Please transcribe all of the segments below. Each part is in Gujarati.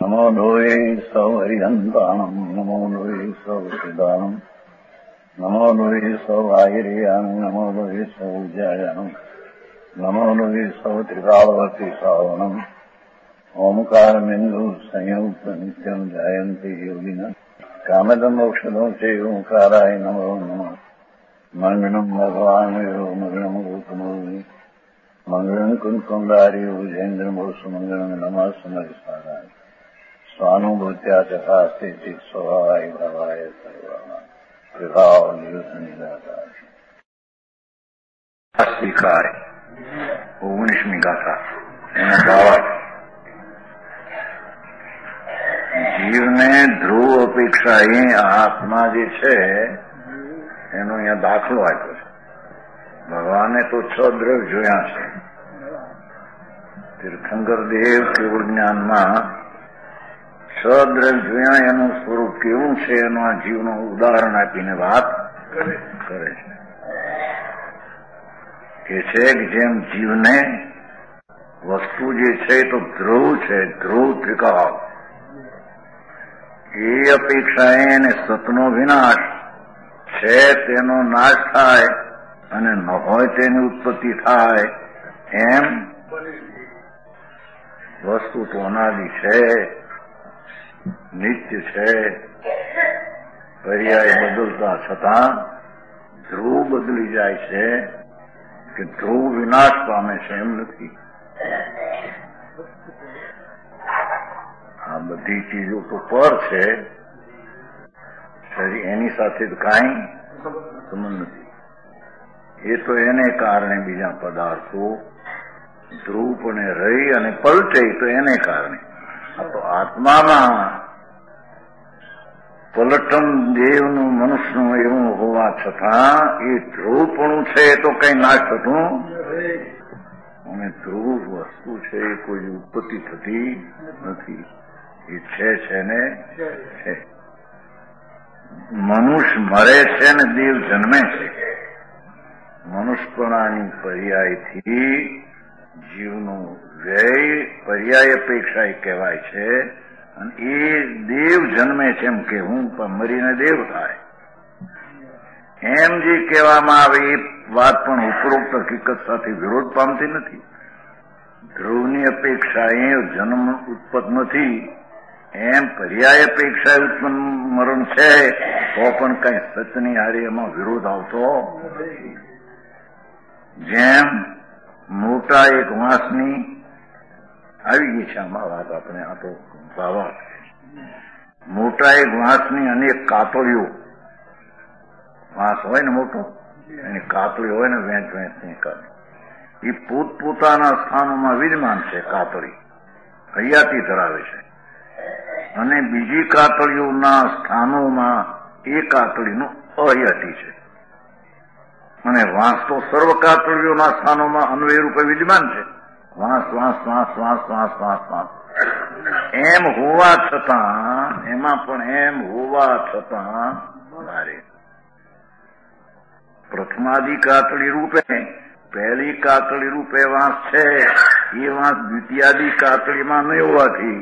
નમો લોહે સૌ હરિહંતાણમ નમો લોહે સૌ સિદ્ધાણમ નમો લોહે સૌ આયર્યાણમ નમો લોહે સૌ જયાણમ નમો લોહે સૌ ત્રિકાળવતી શ્રાવણમ ઓમકારમિંદુ સંયુક્ત નિત્યમ જાયંતી યોગિના કામદમ ઔષધો છે ઓંકારાય નમો નમઃ મંગળમ ભગવાન મંગળમ ગોતમોહિ મંગળમ કુંકુંડારી ઉજેન્દ્રમોષ મંગળમ નમઃ સમરિસારાય સ્વાનુભૂત્યા ચકાસ્તે સ્વભાવાય ભાવાય સર્વા વિભાવ નિદાતા સ્વીકારે 19મી ગાથા એના ભાવાર્થ. જીવને ધ્રુવ અપેક્ષા એ આત્મા જે છે એનો અહીંયા દાખલો આપ્યો છે. ભગવાને તો 6 દ્રવ્ય જોયા છે. તીર્થંકર દેવ કેવળ જ્ઞાનમાં 6 દ્રવ્ય જોયા, એનું સ્વરૂપ કેવું છે એનું આ જીવનું ઉદાહરણ આપીને વાત કરે છે. કે છે કે જેમ જીવને વસ્તુ જે છે તો ધ્રુવ છે, ધ્રુવ ત્રિકાળ, એ અપેક્ષાએ એને સતનો વિનાશ છે તેનો નાશ થાય અને ન હોય તેની ઉત્પત્તિ થાય. એમ વસ્તુ તો અનાદિ છે, નિત્ય છે, પર્યાય બદલતા છતાં ધ્રુવ બદલી જાય છે કે ધ્રુવ વિનાશ પામે છે એમ નથી. આ બધી ચીજો તો પર છે, એની સાથે કાંઈ સંબંધ નથી. એ તો એને કારણે બીજા પદાર્થો ધ્રુવપણે રહી અને પલટે તો એને કારણે. આ તો આત્મામાં પલટન દેવનું મનુષ્યનું એવું હોવા છતાં એ ધ્રુવપણું છે તો કઈ નાશ થતું અને ધ્રુવ વસ્તુ છે એ કોઈ ઉત્પત્તિ થતી નથી. એ છે ને છે. મનુષ્ય મરે છે ને દેવ જન્મે છે. મનુષ્યપણાની પર્યાયથી જીવનું વ્યય પર્યાય અપેક્ષા કહેવાય છે અને એ દેવ જન્મે છે એમ કે હું મરીને દેવ થાય એમ જે કહેવામાં આવે એ વાત પણ ઉપરોક્ત હકીકત સાથે વિરોધ પામતી નથી. ધ્રુવની અપેક્ષા એ જન્મ ઉત્પન્ન નથી, એમ પર્યાય અપેક્ષા ઉત્પન્ન મરણ છે તો પણ કઈ સચની હારે એમાં વિરોધ આવતો નથી. જેમ મોટા એક વાંસની આવી ગઈ છે આમાં વાત, આપણે આ તો ભાવા મોટા એક વાંસની અનેક કાતળીઓ, વાંસ હોય ને મોટો એની કાતળી હોય ને વેંચ એ પોતપોતાના સ્થાનોમાં વિદ્યમાન છે. કાતળી હયાતી ધરાવે છે અને બીજી કાતળીઓના સ્થાનોમાં એ કાતળીનું અહયાતી છે. અને વાંસ તો સર્વ કાતળીઓના સ્થાનોમાં અન્વય રૂપે વિદ્યમાન છે. વાંસ વાંસ વાંસ વાંસ વાંસ વાંસ વાંસ એમ હોવા છતાં, એમાં પણ એમ હોવા છતાં મારે પ્રથમાદિ કાતળી રૂપે પહેલી કાતળી રૂપે વાંસ છે, એ વાંસ દ્વિતીયાદિ કાતળીમાં નહીં હોવાથી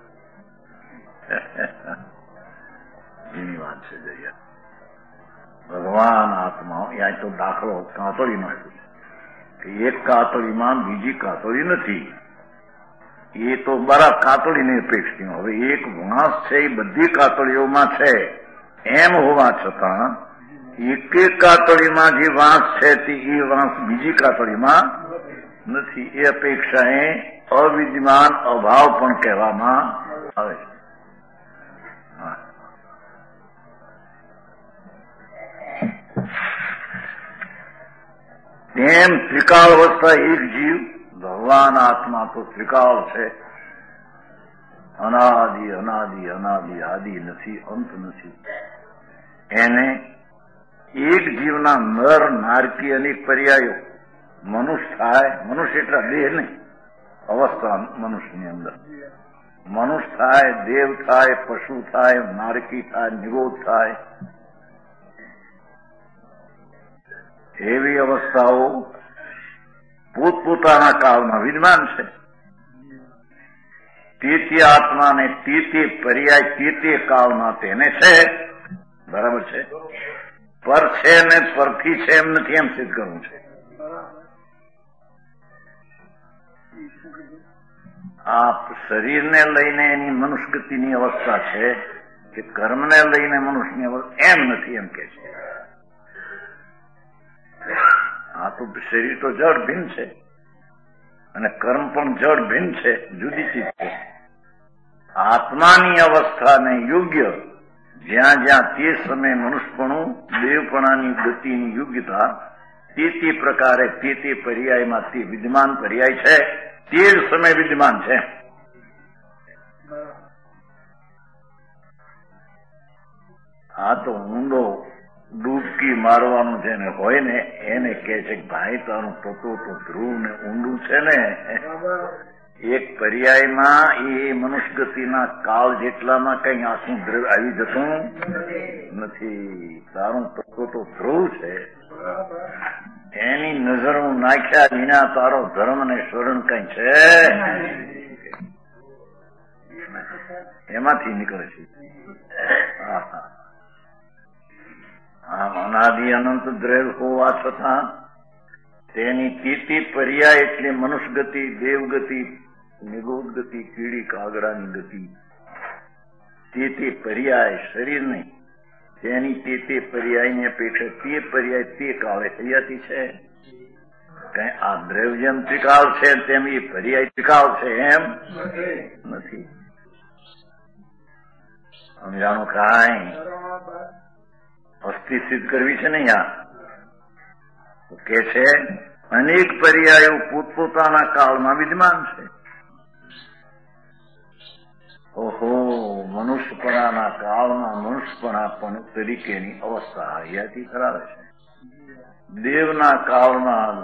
એની વાત છે. જયા ભગવાન આત્મા ત્યાં તો દાખલો કાતળીનો કે એક કાતળીમાં બીજી કાતળી નથી. એ તો બરાબર કાતળીની અપેક્ષા. હવે એક વાંસ છે એ બધી કાતળીઓમાં છે એમ હોવા છતાં એક એક કાતળીમાં જે વાંસ છે તે એ વાંસ બીજી કાતળીમાં નથી. એ અપેક્ષા એ અવિદ્યમાન અભાવ પણ કહેવામાં આવે છે. તેમ ત્રિકાળ અવસ્થા એક જીવ, ભગવાન આત્મા તો ત્રિકાળ છે. અનાદિ અનાદિ અનાદિ આદિ નથી, અંત નથી. એને એક જીવના નર નારકી અનેક પર્યાયો મનુષ્ય થાય. મનુષ્ય એટલા દેહ નહીં, અવસ્થા મનુષ્યની અંદર મનુષ્ય થાય, દેવ થાય, પશુ થાય, નારકી થાય, નિરોધ થાય. એવી અવસ્થાઓ પોતપોતાના કાળમાં વિદ્યમાન છે. તે આત્માને તે પર્યાય તે કાળમાં તેને છે. બરાબર છે. પર છે ને પરથી છે એમ નથી, એમ સિદ્ધ કરવું છે. આ શરીરને લઈને એની મનુષ્યગતિની અવસ્થા છે કે કર્મને લઈને મનુષ્યની અવસ્થા એમ નથી, એમ કે છે. આ તો શરીર તો જડ ભિન્ન છે અને કર્મ પણ જડ ભિન્ન છે, જુદી ચીજ છે. આત્માની અવસ્થાને યોગ્ય જ્યાં જ્યાં તે સમયે મનુષ્યપણું દેવપણાની ગતિની યોગ્યતા તે પ્રકારે તે પર્યાયમાં તે વિદ્યમાન પર્યાય છે, તે જ સમય વિદ્યમાન છે. આ તો ઊંડો ડૂબકી મારવાનું જેને હોય ને એને કહે છે કે ભાઈ તારું તત્વ તો ધ્રુવ ને ઊંડું છે ને. એક પર્યાયમાં એ મનુષ્ય ગતિના કાળ જેટલામાં કઈ આખું દ્રવ્ય આવી જતું નથી. તારું તત્વ તો ધ્રુવ છે. એની નજર હું નાખ્યા વિના તારો ધર્મ ને સ્વરણ કઈ છે એમાંથી નીકળે છે. અનાદિ અનંત દ્રવ્ય હોવા છતાં તેની તે પર્યાય એટલે મનુષ્ય ગતિ, દેવગતિ, નિગોદ ગતિ, કીડી કાગડાની ગતિ, તે પર્યાય શરીર નહીં, તેની તે પર્યાયની અપેક્ષા તે પર્યાય તે કાળે હૈયાતી છે. કઈ આ દ્રવ્ય જેમ ત્રિકાળ છે તેમ એ પર્યાય ત્રિકાળ છે એમ નથી. સમજાણું? કાંઈ અસ્થિ સિદ્ધ કરવી છે ને અહીંયા કે છે અનેક પર્યાયો પોતપોતાના કાળમાં વિદ્યમાન છે. ઓહો, મનુષ્યપણાના કાળમાં મનુષ્યપણા પણ તરીકેની અવસ્થા હૈયાતી કરાવે છે. દેવના કાળમાં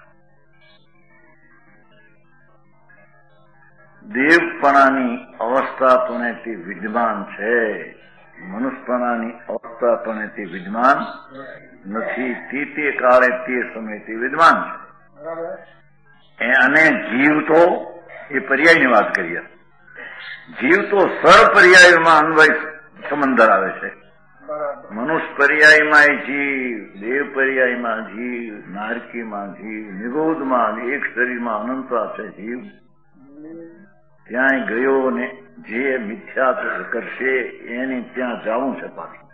દેવપણાની અવસ્થા પણ તે વિદ્યમાન છે. મનુષ્યપણાની અવસ્થા પણ તે વિદ્યમાન નથી. તે કાળે તે સમય તે વિદ્યમાન છે. અને જીવ તો એ પર્યાયની વાત કરીએ. જીવ તો સર પર્યાયમાં અન્વય સંબંધ ધરાવે છે. મનુષ્ય પર્યાયમાં જીવ, દેવ પર્યાયમાં જીવ, નારકીમાં જીવ, નિરોધમાં એક શરીરમાં અનંતા છે જીવ. ત્યાં ગયો ને જે મિથ્યા કરશે એને ત્યાં જવું છે પાછું.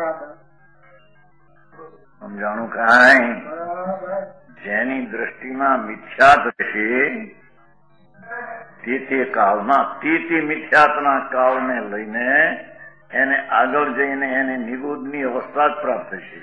સમજાણું? કાંઈ જેની દ્રષ્ટિમાં મિથ્યા થશે તે કાળમાં તે મિથ્યાતના કાળને લઈને એને આગળ જઈને એને નિગોદની અવસ્થા જ પ્રાપ્ત થશે.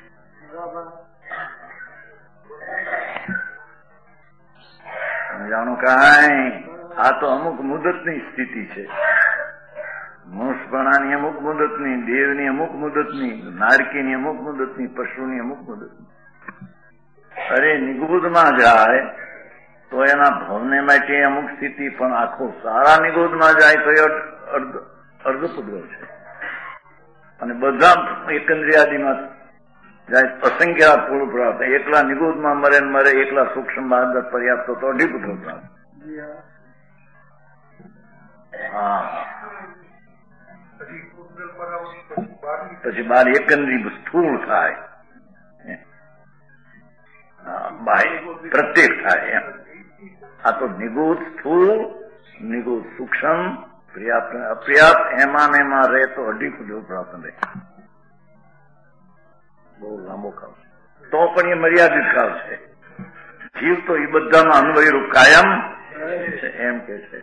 સમજાણું? કાંઈ આ તો અમુક મુદતની સ્થિતિ છે. મનુષ્યપણાની અમુક મુદતની, દેવની અમુક મુદતની, નારકીની અમુક મુદતની, પશુની અમુક મુદતની. અરે નિગોદમાં જાય તો એના ભવને માટે અમુક સ્થિતિ, પણ આખો સારા નિગોદમાં જાય તો એ અર્ધપુદ્ગલ છે. અને બધા એકંદ્રિયાદીમાં જાય અસંખ્ય પૂર્વ પ્રાપ્ત. એકલા નિગોદમાં મરે ને મરે, એકલા સૂક્ષ્મ બહાર પર્યાપ્ત તો અઢીપુત્ર પ્રાપ્ત. પછી બાર એકંદરી સ્થૂળ થાય, પ્રત્યેક થાય. આ તો નિગોદ સ્થૂળ, નિગોદ સૂક્ષ્મ, પર્યાપ્ત અપર્યાપ્ત, એમાં રહે તો અઢીપુત્ર પ્રાપ્ત રહે. બહુ લાંબો કાળ તો પણ એ મર્યાદિત કાળ છે. જીવ તો એ બધામાં અન્વયરૂપ કાયમ છે એમ કે છે.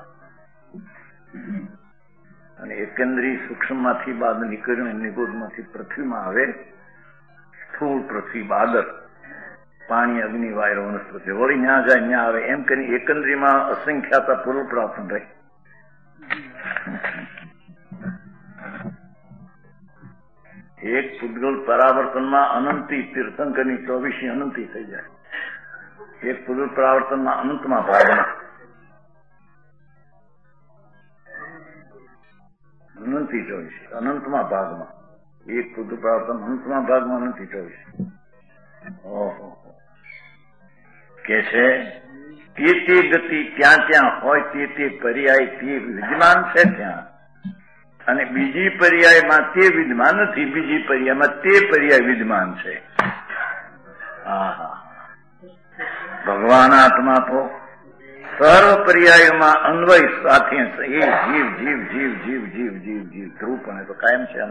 અને એકંદરી સૂક્ષ્મ માંથી બાદ નીકળ્યું નિગોદ માંથી પૃથ્વીમાં આવે. સ્થૂળ પૃથ્વી, બાદર, પાણી, અગ્નિ, વાયુ, વનસ્પતિ, વળી ન્યા જાય ન્યા આવે. એમ કરી એકંદરીમાં અસંખ્યાતા પૂર્વ પ્રાપ્ત રહે. એક પૂતગલ પરાવર્તનમાં અનંતી, તીર્થંકરની 24 અનંતી થઈ જાય. એક પૂતગલ પરાવર્તનમાં અનંતમાં ભાગમાં અનંતી 24, અનંતમાં ભાગમાં એક પૂતગલ પરાવર્તન, અનંતમાં ભાગમાં અનંતી 24. ઓહો, કે છે તે ગતિ ત્યાં ત્યાં હોય તે પર્યાય તે વિદ્યમાન છે ત્યાં, અને બીજી પર્યાયમાં તે વિદ્યમાન નથી, બીજી પર્યાયમાં તે પર્યાય વિદ્યમાન છે. ભગવાન આત્મા તો સર્વ પર્યાયોમાં અન્વય સાથે એ જીવ જીવ જીવ જીવ જીવ જીવ જીવ ધ્રુવપણે તો કાયમ છે.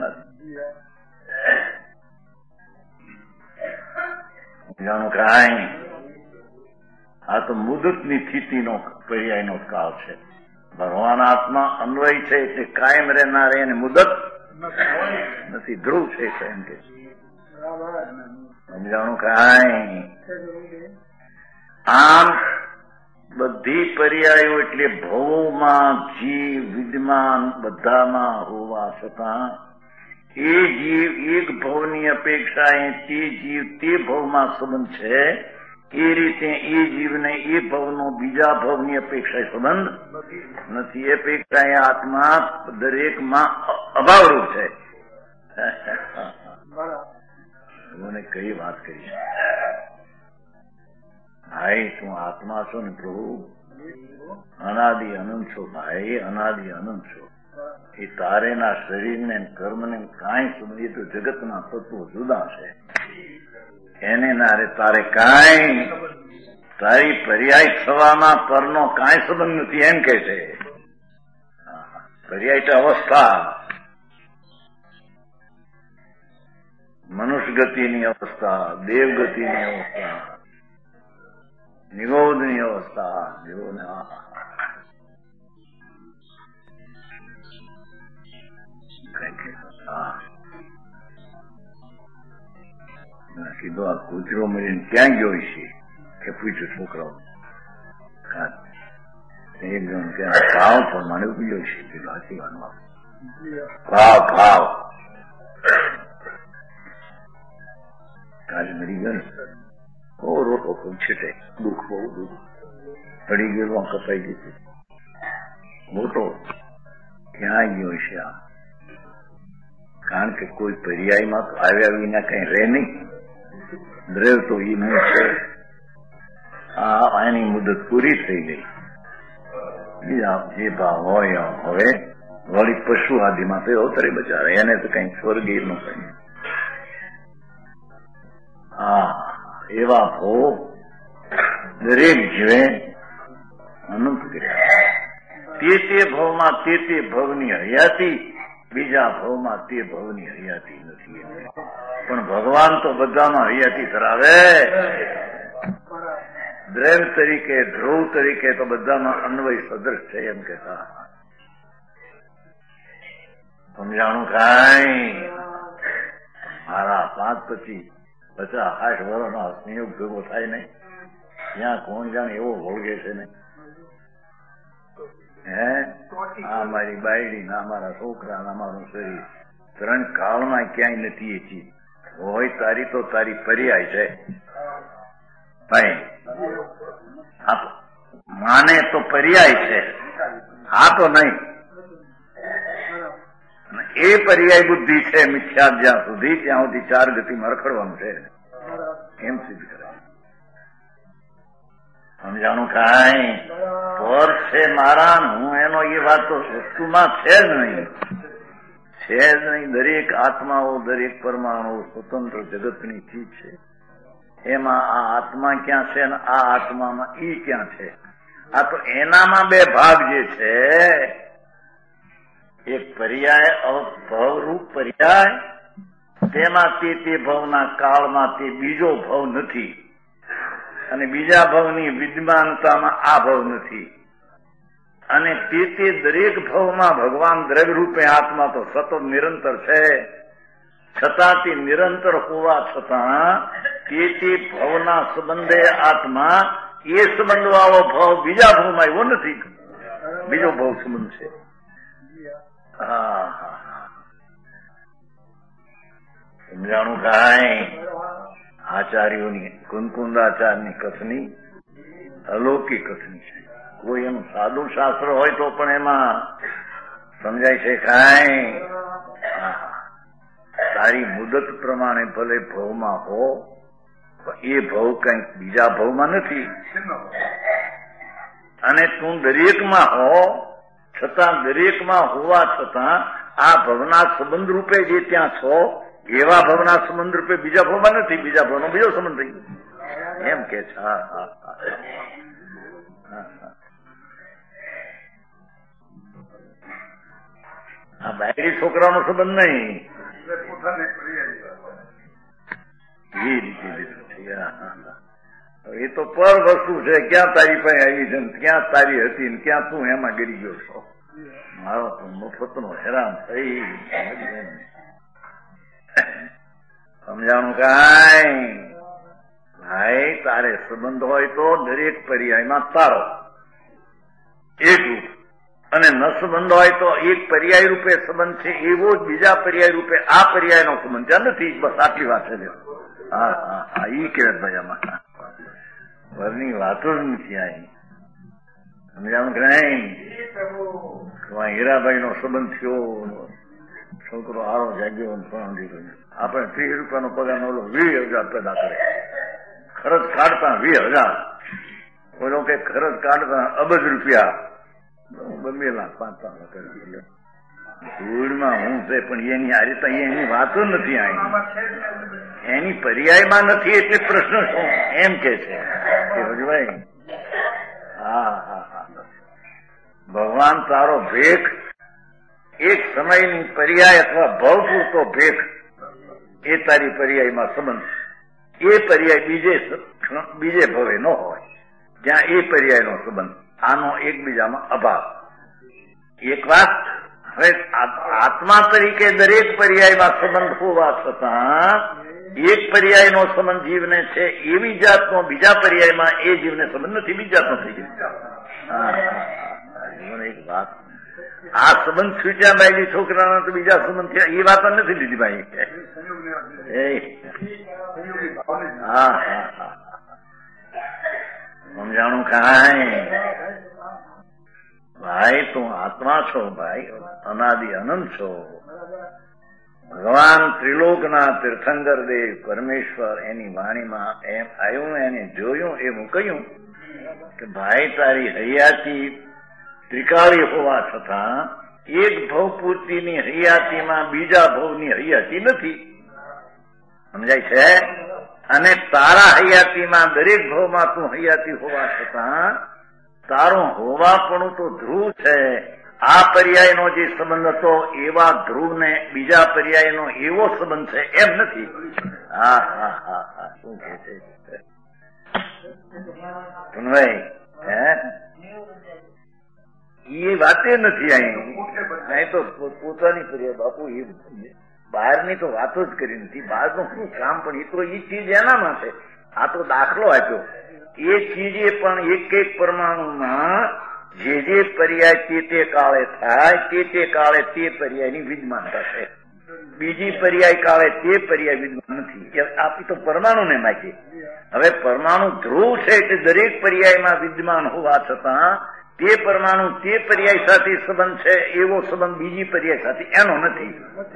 જાણું કાંઈ આ તો મુદતની સ્થિતિનો પર્યાયનો કાળ છે. ભગવાન આત્મા અન્વય છે એટલે કાયમ રહેનાર એને મુદત નથી, ધ્રુવ છે એમ કે સમજાણું કાંઈ. આમ બધી પર્યાયો એટલે ભવોમાં જીવ વિદ્યમાન બધામાં હોવા છતાં એ જીવ એક ભવની અપેક્ષાએ તે જીવ તે ભવમાં સંબંધ છે, એ રીતે એ જીવને એ ભવનો બીજા ભવની અપેક્ષાએ સંબંધ નથી. એ અપેક્ષાએ આત્મા દરેકમાં અભાવરૂપ છે. મને કઈ વાત કરી ભાઈ, તું આત્મા છો ને પ્રભુ, અનાદિ અનંત છો ભાઈ, અનાદિ અનંત છો. એ તારેના શરીરને કર્મને કાંઈ સંબંધ, એ તો જગતના તત્વો જુદા છે, એને નારે તારે કાંઈ તારી પર્યાય થવામાં પરનો કાંઈ સંબંધ નથી એમ કે છે. પર્યાય તો અવસ્થા, મનુષ્ય ગતિની અવસ્થા, દેવ ગતિની અવસ્થા, નિરોધની અવસ્થા, કીધું આ કૂતરો મળીને ક્યાં ગયો છે કે પૂછ્યું છોકરાઓ, એકદમ કે ભાવ પ્રમાણે ઉગ્યો છે. સાચી વાતમાં ભાવ ભાવ કાલે મરી ગયો રોટો છેટે દુઃખ, બહુ દુઃખ પડી ગયેલું, કપાઈ ગયું મોટો ક્યાં ગયો છે આ? કારણ કે કોઈ પર્યાયમાં તો આવ્યા વિના કઈ રહે નહીં, દ્રવ તો એ નહીં છે. આની મુદત પૂરી થઈ ગઈ, બીજા જે ભાવ હોય હવે વળી પશુ આદિમાં તો અવતરે બચારે, એને તો કઈ સ્વર્ગીય નું કઈ. એવા ભોગ દરેક જીવે અનંત કર્યા. તે ભાવમાં તે ભવની હયાતી, બીજા ભાવમાં તે ભવની હયાતી નથી. પણ ભગવાન તો બધામાં હયાતી ધરાવે. દ્રવ તરીકે ધ્રુવ તરીકે તો બધામાં અન્વય સદૃશ છે એમ કહેતા. સમજાણું કાંઈ? મારા 5-50-60 વર્ષનો સંયોગ ભેગો થાય ને, ત્યાં કોણ જાણે એવો ભોગે છે ને. આ મારી બાયડી ના મારા છોકરા ના મારું શરીર 3 કાળમાં ક્યાંય નથી એ ચીજ હોય. તારી તો તારી પર્યાય છે ભાઈ, માને તો પર્યાય છે, હા તો નહીં. એ પર્યાય બુદ્ધિ છે મિથ્યા જ્યાં સુધી, ત્યાં સુધી 4 ગતિમાં રખડવાનું છે એમ સિદ્ધ કરે. સમજાણું કાંઈ? પર છે મારા, હું એનો એ વાત તો વસ્તુમાં છે જ નહીં, છે જ નહીં. દરેક આત્માઓ, દરેક પરમાણુ સ્વતંત્ર જગતની ચીજ છે. એમાં આ આત્મા ક્યાં છે ને આ આત્મામાં ઈ ક્યાં છે? આ તો એનામાં 2 ભાગ જે છે, એક પર્યાય ભવરૂપ પર્યાય, તેમાં તે ભવના કાળમાં તે બીજો ભવ નથી, અને બીજા ભવની વિદ્યમાનતામાં આ ભવ નથી. અને તે દરેક ભવમાં ભગવાન દ્રવ્ય રૂપે આત્મા તો સતત નિરંતર છે, છતાં તે નિરંતર હોવા છતાં તે ભવના સંબંધે આત્મા એ સંબંધ વાળો ભવ બીજા ભવમાં એવો નથી, બીજો ભવ સંબંધ છે. સમજાણું કાંઈ? આચાર્યોની કુંકુંદાચાર્યની કથની અલૌકિક કથની છે. કોઈ એનું સાદું શાસ્ત્ર હોય તો પણ એમાં સમજાય છે કાંઈ? તારી મુદત પ્રમાણે ભલે ભવમાં હો, એ ભવ કંઈક બીજા ભવમાં નથી. અને તું દરેકમાં હો છતાં દરેકમાં હોવા છતાં આ ભવના સંબંધ રૂપે જે ત્યાં છો એવા ભવના સંબંધ રૂપે બીજા ભવમાં નથી, બીજા ભવનો બીજો સંબંધ થઈ ગયો એમ કે છે. આ બાયડી છોકરાનો સંબંધ નહીં, એ તો પર વસ્તુ છે. ક્યાં તારી પાસે આવી છે, ક્યાં તારી હતી, ક્યાં તું એમાં ગરી ગયો છો. મારો તો મફતનો હેરાન થઈ સમજાણું કાંઈ. ભાઈ તારે સંબંધ હોય તો દરેક પર્યાયમાં તારો એક રૂપ, અને ન સંબંધ હોય તો એક પર્યાય રૂપે સંબંધ છે એવો જ બીજા પર્યાય રૂપે આ પર્યાયનો સંબંધ ત્યાં નથી. બસ આટલી વાત છે. હા હા હા, ઈ કે ભાઈ આમાં ઘરની વાતો જ નથી આવી. સમજાણું કે નહીં. હીરાભાઈ નો સંબંધ થયો, છોકરો આરો જાગ્યો, આપણે 30 રૂપિયાનો પગાર ઓલો 20,000 પેદા કરે, ખર્ચ કાઢતા 20,000, ઓલો કે ખર્ચ કાઢતા અબજ રૂપિયા, 2 લાખ 5 લાખ ધૂળમાં હું છે. પણ એની આ રીતે એની વાતો નથી આવી, એની પર્યાયમાં નથી. એટલે પ્રશ્ન શું એમ કે છે ભાઈ. હા હા હા, ભગવાન તારો ભેખ એક સમયની પર્યાય અથવા ભવ પૂરતો ભેખ, એ તારી પર્યાયમાં સંબંધ. એ પર્યાય બીજે ભવે ન હોય જ્યાં એ પર્યાયનો સંબંધ. આનો એકબીજામાં અભાવ. એક વાત, હવે આત્મા તરીકે દરેક પર્યાયમાં સંબંધ હોવા છતાં એક પર્યાયનો સંબંધ જીવને છે એવી જાતનો બીજા પર્યાયમાં એ જીવને સંબંધ નથી, બીજી જાતનો થઈ ગયો. એક વાત, આ સંબંધ છૂટ્યા બાયડી છોકરાના તો બીજા સંબંધ થયા એ વાત નથી લીધી ભાઈ. હા હા હા, સમજાણું કાંઈ. ભાઈ તું આત્મા છો ભાઈ, અનાદિ અનંત છો. ભગવાન ત્રિલોકના તીર્થંકર દેવ પરમેશ્વર એની વાણીમાં એમ આવ્યું, એને જોયું, એવું કહ્યું કે ભાઈ તારી હૈયાતી ત્રિકાળી હોવા છતાં એક ભવ પૂર્તિની હૈયાતીમાં બીજા ભવની હૈયાતી નથી. સમજાય છે? અને તારા હૈયાતીમાં દરેક ભવમાં તું હૈયાતી હોવા છતાં તારું હોવાપણું તો ધ્રુવ છે. આ પર્યાયનો જે સંબંધ હતો એવા ધ્રુવને બીજા પર્યાયનો એવો સંબંધ છે એમ નથી. હા હા હા હા, શું કે છે એ વાતે નથી. અહીં તો પોતાની પર્યાય બાપુ એ બહારની તો વાતો જ કરી નથી. બહારનું શું કામ, પણ એ તો એ ચીજ એનામાં છે. આ તો દાખલો આપ્યો. એ ચીજે પણ એક એક પરમાણુમાં જે પર્યાય તે કાળે થાય તે કાળે તે પર્યાયની વિદ્યમાનતા છે. બીજી પર્યાય કાળે તે પર્યાય વિદ્યમાન નથી. આપી તો પરમાણુને માગીએ. હવે પરમાણુ ધ્રુવ છે એટલે દરેક પર્યાયમાં વિદ્યમાન હોવા છતાં તે પરમાણુ તે પર્યાય સાથે સંબંધ છે એવો સંબંધ બીજી પર્યાય સાથે એનો નથી.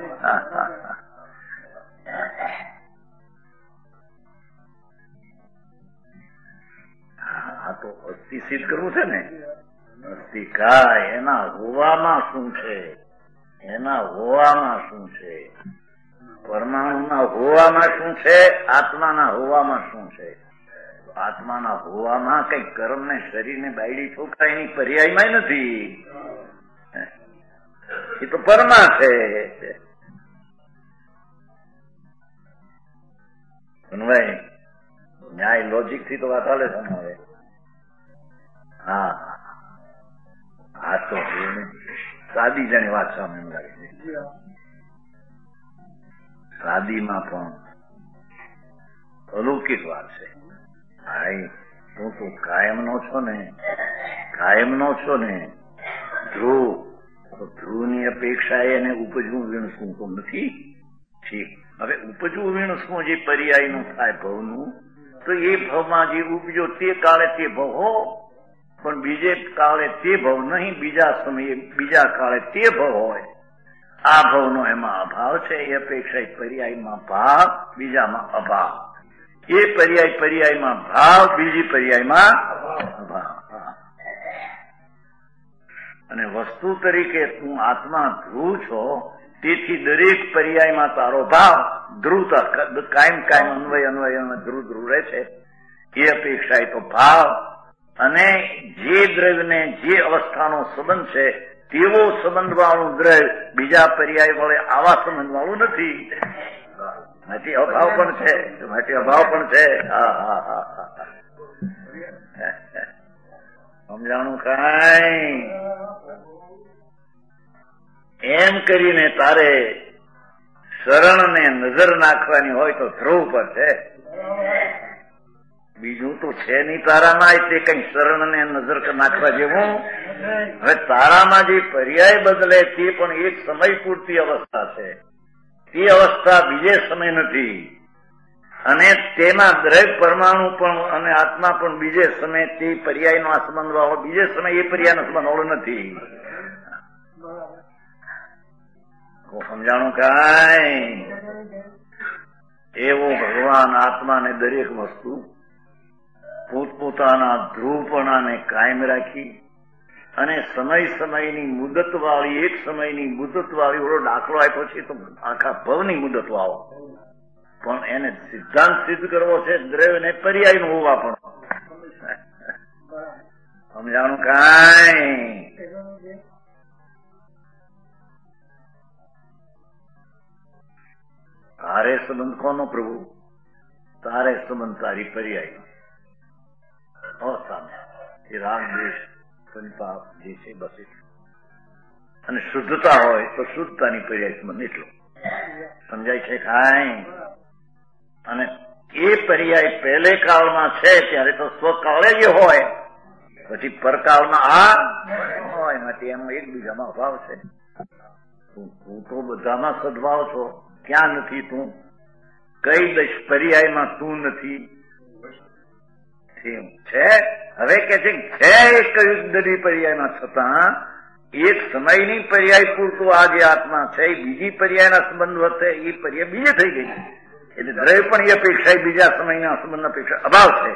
આ તો અસ્થિ સિદ્ધ કરવું છે ને. અસ્થિ કાય એના હોવામાં શું છે, એના હોવામાં શું છે, પરમાણુના હોવામાં શું છે, આત્માના હોવામાં શું છે. આત્માના હોવામાં કઈ કર્મ ને શરીર ને બાયડી છોકરા એની પર્યાયમાં નથી. એ તો પરમા છે. ન્યાય લોજિક થી તો વાત હાલે છે હવે. હા આ તો સાદી જાણી વાત સામે લાગે છે. સાદીમાં પણ અલૌકિક વાત છે. ભાઈ તું તો કાયમનો છો ને, કાયમનો છો ને. ધ્રુવની અપેક્ષા એને ઉપજવું વીણસવું તો નથી. ઠીક, હવે ઉપજવું વીણસવું જે પર્યાયનું થાય ભવનું, તો એ ભવમાં જે ઉપજો તે કાળે તે ભવ હો, પણ બીજે કાળે તે ભવ નહીં, બીજા સમયે બીજા કાળે તે ભવ હોય. આ ભવનો એમાં અભાવ છે. એ અપેક્ષા પર્યાયમાં ભાવ, બીજામાં અભાવ. એ પર્યાયમાં ભાવ, બીજી પર્યાયમાં અભાવ. અને વસ્તુ તરીકે તું આત્મા ધ્રુવ છો, તેથી દરેક પર્યાયમાં તારો ભાવ ધ્રુવતા કાયમ અન્વય ધ્રુવ રહે છે. એ અપેક્ષા એ તો ભાવ અને જે દ્રવ્યને જે અવસ્થાનો સંબંધ છે તેવો સંબંધ વાળું દ્રવ્ય બીજા પર્યાય વડે આવા સંબંધ વાળું નથી. માટે અભાવ પણ છે. સમજાણું કાંઈ? એમ કરીને તારે શરણને નજર નાખવાની હોય તો ધ્રુવ પર છે. બીજું તો છે નહીં તારામાં, એટલે કઈ શરણને નજર નાખવા જેવું. હવે તારામાં જે પર્યાય બદલે તે પણ એક સમય પૂરતી અવસ્થા છે. તે અવસ્થા બીજે સમય નથી. અને તેમાં દરેક પરમાણુ પણ અને આત્મા પણ બીજે સમય તે પર્યાયનો આ સંબંધ વાળો બીજે સમય એ પર્યાયનો સંબંધ વાળો નથી. સમજાણું કાંઈ? એવો ભગવાન આત્માને દરેક વસ્તુ પોતપોતાના ધ્રુવપણાને કાયમ રાખી અને સમયની મુદત વાળી, એક સમયની મુદત વાળી ઓલો દાખલો આપ્યો છે તો આખા ભવની મુદત વાળો, પણ એને સિદ્ધાંત સિદ્ધ કરવો છે દ્રવ્ય ને પર્યાય નું હોવા પણ. સમજાણું કાંઈ? તારે સંબંધ કોનો પ્રભુ? તારે સંબંધ તારી પર્યાય અવસ્થાને એ રાગ દ્વેષ સંતાપ જે છે બસ એટલું. અને શુદ્ધતા હોય તો શુદ્ધતાની પર્યાય સંબંધ એટલો. સમજાય છે કાંઈ? અને એ પર્યાય પહેલે કાળમાં છે ત્યારે તો સ્વકાળે જ હોય, પછી પરકાળમાં આ હોય. માટે એનો એકબીજામાં અભાવ છે. તું તો બધામાં સદભાવ છો, ક્યાં નથી તું? કઈ દશ પર્યાયમાં તું નથી છે? હવે કે છે એક દરેક પર્યાયમાં છતાં એક સમયની પર્યાય પૂરતું આ જે આત્મા છે એ બીજી પર્યાયના સંબંધ વચ્ચે એ પર્યાય બીજે થઈ ગઈ. એટલે દ્રવ્ય પણ એ અપેક્ષા બીજા સમયના સંબંધ અપેક્ષા અભાવ છે.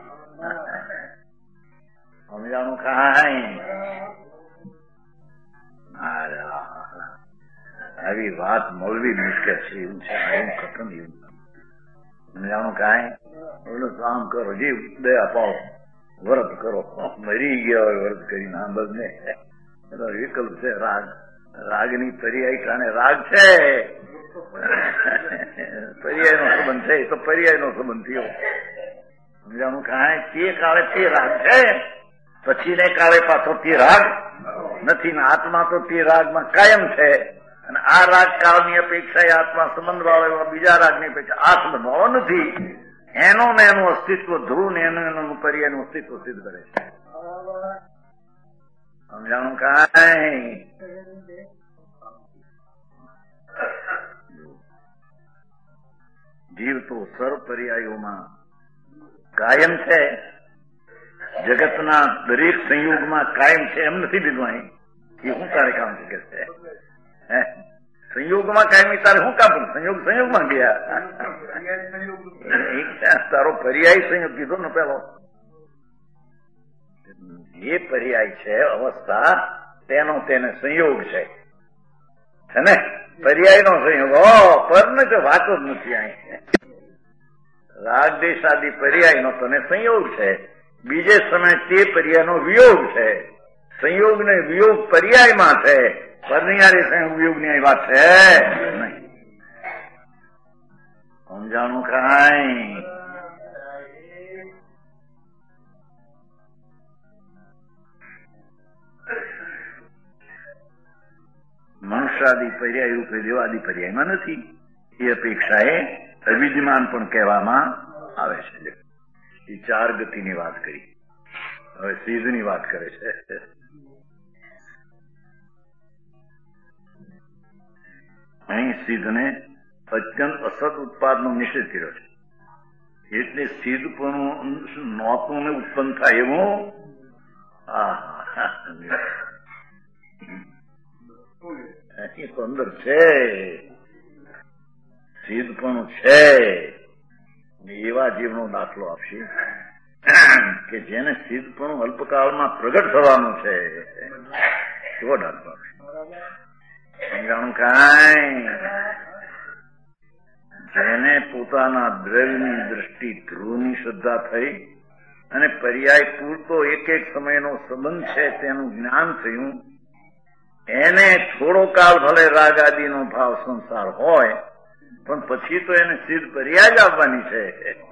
સમજાણું કાંઈ? આવી વાત મળવી મુશ્કેલ છે. એવું છે એવું કથન એવું. સમજાણું કાંઈ? ઓલું કામ કરો, જીવ દયા પાડો, વ્રત કરો. મરી ગયા હોય વ્રત કરીને આંબલ ને વિકલ્પ છે. રાગની પર્યાય કારણે રાગ છે, પર્યાય નો સંબંધ છે તો પર્યાય નો સંબંધ થયો. સમજાણું કાંઈ? તે કાળે તે રાગ છે, પછી ને કાળે પાછો તે રાગ નથી. ને આત્મા તો તે રાગમાં કાયમ છે. અને આ રાગ કાળની અપેક્ષા આત્મા સંબંધ વાળો બીજા રાગની અપેક્ષા આ સંબંધ વાળો નથી. એનું ને એનું અસ્તિત્વ ધ્રુવ ને એનું પર્યાયનું અસ્તિત્વ સિદ્ધ કરે છે. સમજાણું કાંઈ? જીવ તો સર્વ પર્યાયોમાં કાયમ છે. જગતના દરેક સંયોગમાં કાયમ છે એમ નથી લીધું. એ હું તારે કામ કે છે સંયોગમાં કાયમી તારે શું કામ? સંયોગમાં ગયા તારો પર્યાય સંયોગ કીધો ને પેલો. એ પર્યાય છે અવસ્થા, તેનો તેને સંયોગ છે ને પર્યાય નો સંયોગ. પર ને તો વાતો જ નથી. અહીં રાગ દેશ આદિ પર્યાય નો તને સંયોગ છે, બીજે સમય તે પર્યાયનો વિયોગ છે. સંયોગ ને વિયોગ પર્યાયમાં છે, પરનિયારે સંયોગ વિયોગની વાત છે નહીં. સમજાણું કાંઈ? મનુષ્યાદિ પર્યાય રૂપે દેવાદિ પર્યાયમાં નથી. એ અપેક્ષા એ અવિદ્યમાન પણ કહેવામાં આવે છે. એ ચાર ગતિની વાત કરી, હવે સિદ્ધની વાત કરે છે. અહીં સિદ્ધને અત્યંત અસત ઉત્પાદનો નિષેધ કર્યો છે. એટલે સિદ્ધ પણ નોતું ને ઉત્પન્ન થાય એવું અંદર છે. સિદ્ધ પણ છે. એવા જીવનો દાખલો આપશે કે જેને સિદ્ધ પણ અલ્પકાળમાં પ્રગટ થવાનું છે. કેવો દાખલો આપશે? સમજાણું કાંઈ? જેને પોતાના દ્રવ્યની દ્રષ્ટિ ધ્રુવની શ્રદ્ધા થઈ અને પર્યાય પૂરતો એક એક સમયનો સંબંધ છે તેનું જ્ઞાન થયું, એને થોડો કાળ ભલે રાગ આદિનો ભાવ સંસાર હોય, પણ પછી તો એને સિદ્ધ પર્યાય જ આવવાની છે.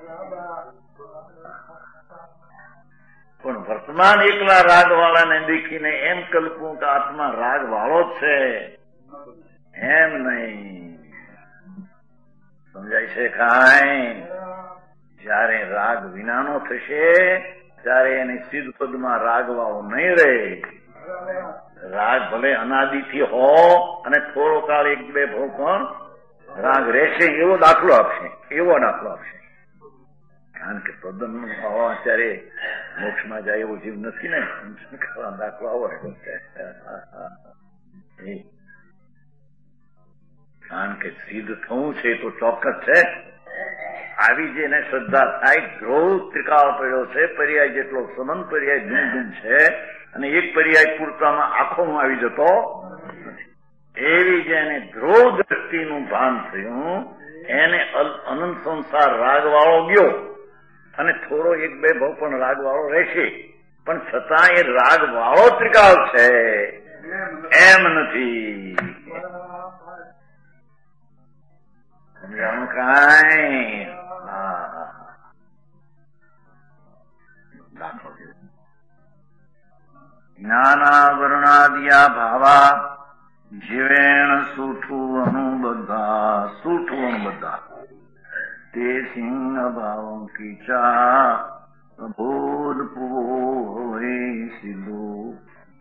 પણ વર્તમાન એકલા રાગ વાળાને દેખીને એમ કલ્પવું કે આત્મા રાગ વાળો જ છે, એમ નહીં. સમજાય છે કાંઈ? જયારે રાગ વિનાનો થશે ત્યારે એને સિદ્ધ પદમાં રાગ વાળો નહીં રહે. રાગ ભલે અનાદિથી હો અને થોડો કાળ એક બે ભાવ પણ રાગ રહેશે, એવો દાખલો આપશે. કારણ કે તદ્દન અત્યારે મોક્ષમાં જાય એવો જીવ નથી ને, દાખલો આવો. કારણ કે સિદ્ધ થવું છે તો ચોક્કસ છે. આવી જેને શ્રદ્ધા થાય, ધ્રુવ ત્રિકાળ પડ્યો છે, પર્યાય જેટલો સંબંધ પર્યાય ધૂમ છે અને એક પર્યાય પૂરતામાં આખોમાં આવી જતો નથી. એવી જેને ધ્રુવ દ્રષ્ટિનું ભાન થયું, એને અનંત સંસાર રાગ વાળો ગયો અને થોડો એક બે ભાવ પણ રાગ વાળો રહેશે, પણ છતાં એ રાગ વાળો ત્રિકાળ છે એમ નથી. સમજાણું કાંઈ? દાખલો જ્ઞાનાવરણાદિયા ભાવા જીવેણ સુઠું અનુબદ્ધા તે સિંહ ભાવ કીચા અબોધ પૂવે સિદ્ધુ.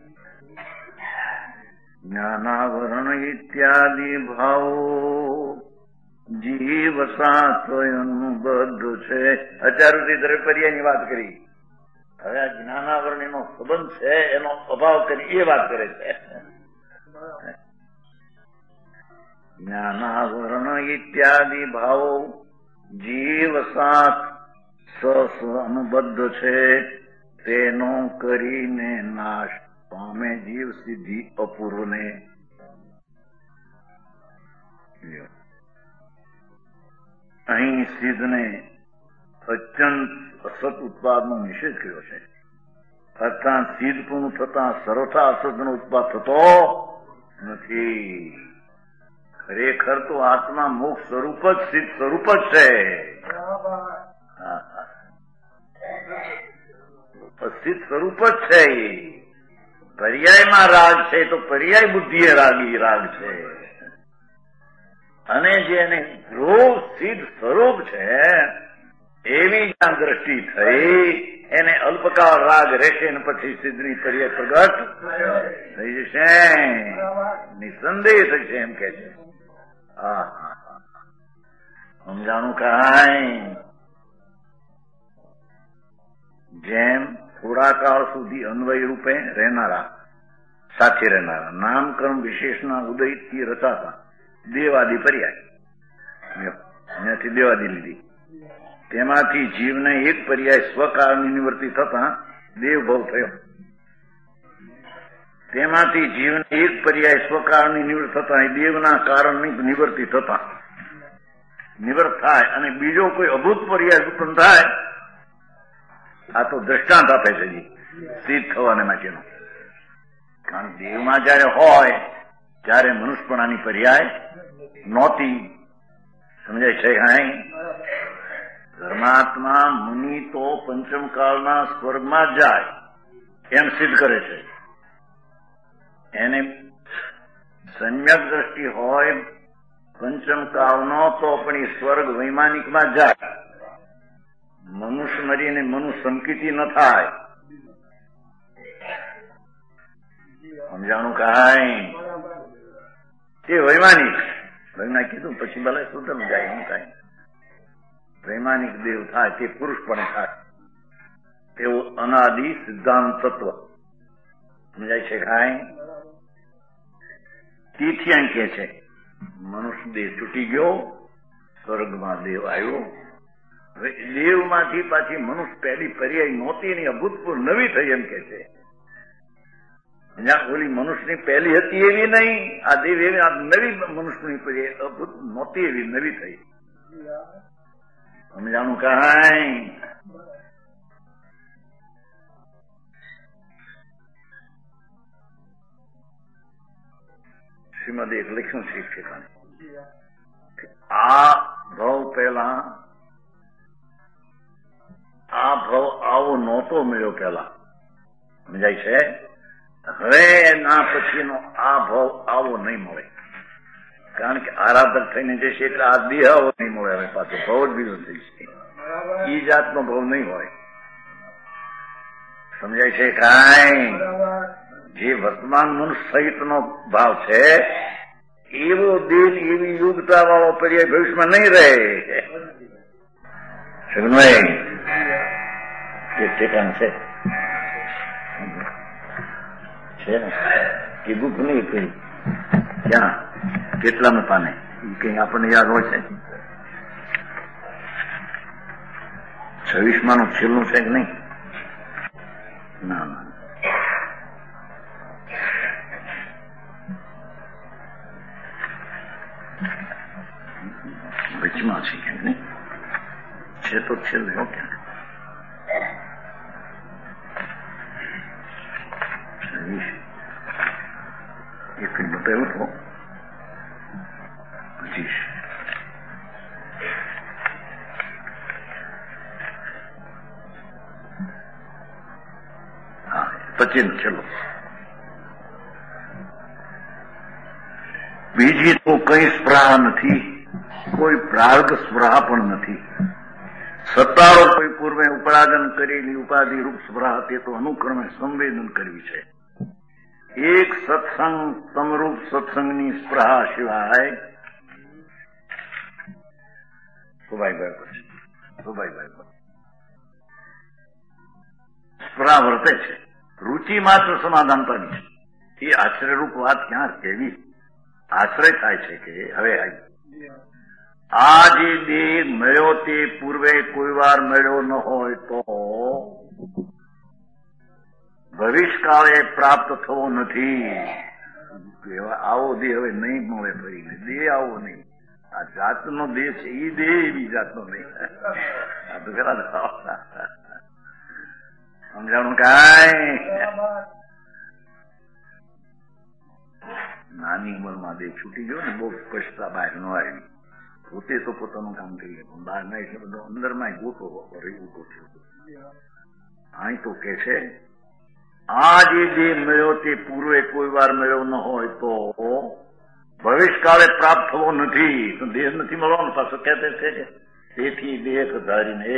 જ્ઞાનાવરણ ઇત્યાદિ ભાવો જીવ સાત્વયનુબદ્ધ છે. અત્યાર સુધી દરેક પર્યાયની વાત કરી. હવે આ જ્ઞાનાવરણ એનો સંબંધ છે, એનો અભાવ કરી એ વાત કરે છે. જ્ઞાનાવરણ ઇત્યાદિ ભાવો જીવ સાથ અનુબદ્ધ છે, તેનો કરીને નાશ પામે જીવ સિદ્ધિ અપૂર્વને. અહીં સિદ્ધને અત્યંત અસત ઉત્પાદનો નિષેધ કર્યો છે. અર્થાત સિદ્ધ પૂર્ણ થતા સર્વથા અસતનો ઉત્પાદ થતો નથી. ખરેખર તો આત્મા મોક્ષ સ્વરૂપ જ સિદ્ધ સ્વરૂપ જ છે. સિદ્ધ સ્વરૂપ જ છે. પર્યાયમાં રાગ છે તો પર્યાય બુદ્ધિએ રાગ છે, અને જેને ધ્રુવ સિદ્ધ સ્વરૂપ છે એવી જ્યાં દ્રષ્ટિ થઈ, એને અલ્પકાળ રાગ રહેશે ને પછી સિદ્ધની પર્યાય પ્રગટ થઈ જશે, નિસંદેહ થશે એમ કે છે. સમજાણું કાંઈ? જેમ થોડા કાળ સુધી અન્વય રૂપે રહેનારા, સાથે રહેનારા નામકર્મ વિશેષના ઉદયથી રચાતા દેવાદી પર્યાય, અહીંયાથી દેવાદી લીધી, તેમાંથી જીવને એક પર્યાય સ્વકાળની નિવૃત્તિ થતા દેવભાવ થયો. તેમાંથી જીવને એક પર્યાય સ્વકાળની નિવૃત્ત થતા દેવના કારણની નિવૃત્તિ થતા નિવૃત્ત થાય અને બીજો કોઈ અભૂત પર્યાય ઉત્પન્ન થાય. આ તો દ્રષ્ટાંત આપે છે સિદ્ધ થવાને માટેનો. કારણ દેવમાં જયારે હોય ત્યારે મનુષ્યપણાની પર્યાય નહોતી. સમજાય છે કાંઈ? ધર્માત્મા મુનિ તો પંચમ કાળના સ્વર્ગમાં જાય એમ સિદ્ધ કરે છે. એને સમ્યક દ્રષ્ટિ હોય પંચમ કાળનો તો પણ એ સ્વર્ગ વૈમાનિકમાં જાય. મનુષ્ય મરીને મનુષ્ય સંકિતિ ન થાય. સમજાણું કાંઈ? તે વૈમાનિક કીધું પછી ભલે સુધમ જાય. હું કાંઈ વૈમાનિક દેવ થાય તે પુરુષ પણ થાય. તેવું અનાદિ સિદ્ધાંત તત્વ. સમજાય છે કાંઈ? તેથી અહીં કે છે મનુષ્ય દેહ છૂટી ગયો, સ્વર્ગમાં દેવ આવ્યો. હવે દેવમાંથી પાછી મનુષ્ય પહેલી પર્યાય નહોતી ને અભૂતપૂર્વ નવી થઈ એમ કે છે. જ્યાં ઓલી મનુષ્યની પહેલી હતી એવી નહીં, આ દેવ એવી, આ નવી મનુષ્યની પરી અદભુત નહોતી એવી, નવી થઈ. સમજાણું કાંઈ? શ્રીમદ એક લખ્યું છે ઠેકાણે, આ ભાવ પહેલા, આ ભાવ આવો નહોતો મળ્યો પહેલા, સમજાય છે? હવે ના પછીનો આ ભાવ આવો નહીં મળે, કારણ કે આરાધક થઈને જશે એટલે આ દેહ આવો નહીં મળે. હવે પાછો ભાવ જ બીજો થઈ છે, ઈ જાતનો ભાવ નહીં હોય. સમજાય છે કાંઈ? જે વર્તમાન મનુષ્ય સહિતનો ભાવ છે એવો દિલ, એવી યુગતા વાળો પર્યાય ભવિષ્યમાં નહીં રહે. સમજાય? એક ઠેકાણ છે ને, કીધું કે નહીં કઈ ક્યાં કેટલામાં પાને એ કઈ આપણને યાદ હોય છે? 26માં છેલ્લું છે કે નહીં? ના ના, વચમાં છે કે નહીં? છે તો છેલ્લે. ઓકે, એક બતાવ્યો તો 25. હા, 25 ચલો. બીજી તો કઈ સ્પૃહા નથી, કોઈ પ્રાર્ગ સ્પૃહા પણ નથી. સત્તારો કોઈ પૂર્વે ઉપરાગન કરેલી ઉપાધિ રૂપ સ્પૃહા તે તો અનુક્રમે સંવેદન કરવી છે. એક સત્સંગ સમરૂપ સત્સંગની સ્પૃહા સિવાય સ્પૃહા વર્તે છે. રૂચિ માત્ર સમાધાનતાની છે. એ આશ્રયરૂપ વાત ક્યાં કેવી આશ્રય થાય છે કે હવે આ જે દેહ મળ્યો તે પૂર્વે કોઈ વાર મળ્યો ન હોય તો ભવિષ્યકાળે પ્રાપ્ત થવો નથી. આવો દેહ હવે નહીં મળે ફરીને, દેહ આવો નહીં. આ જાતનો દેહ છે એ દેહ એવી જાતનો નહીં. આ તો પેલા સમજાણું કાંઈ? નાની ઉંમરમાં દેહ છૂટી ગયો ને, બહુ સ્પષ્ટતા બહાર ન આવી. પોતે તો પોતાનું કામ થઈ ગયું, બહાર ના એટલે બધો અંદરમાં ગોતો ઉભો થયો. અહીં તો કે છે આ જે દેહ મળ્યો તે પૂર્વે કોઈ વાર મળ્યો ન હોય તો ભવિષ્યકાળે પ્રાપ્ત થવો નથી. તો દેહ નથી મળવાનો. પાછો કહેતે છે કે તેથી દેહ ધારીને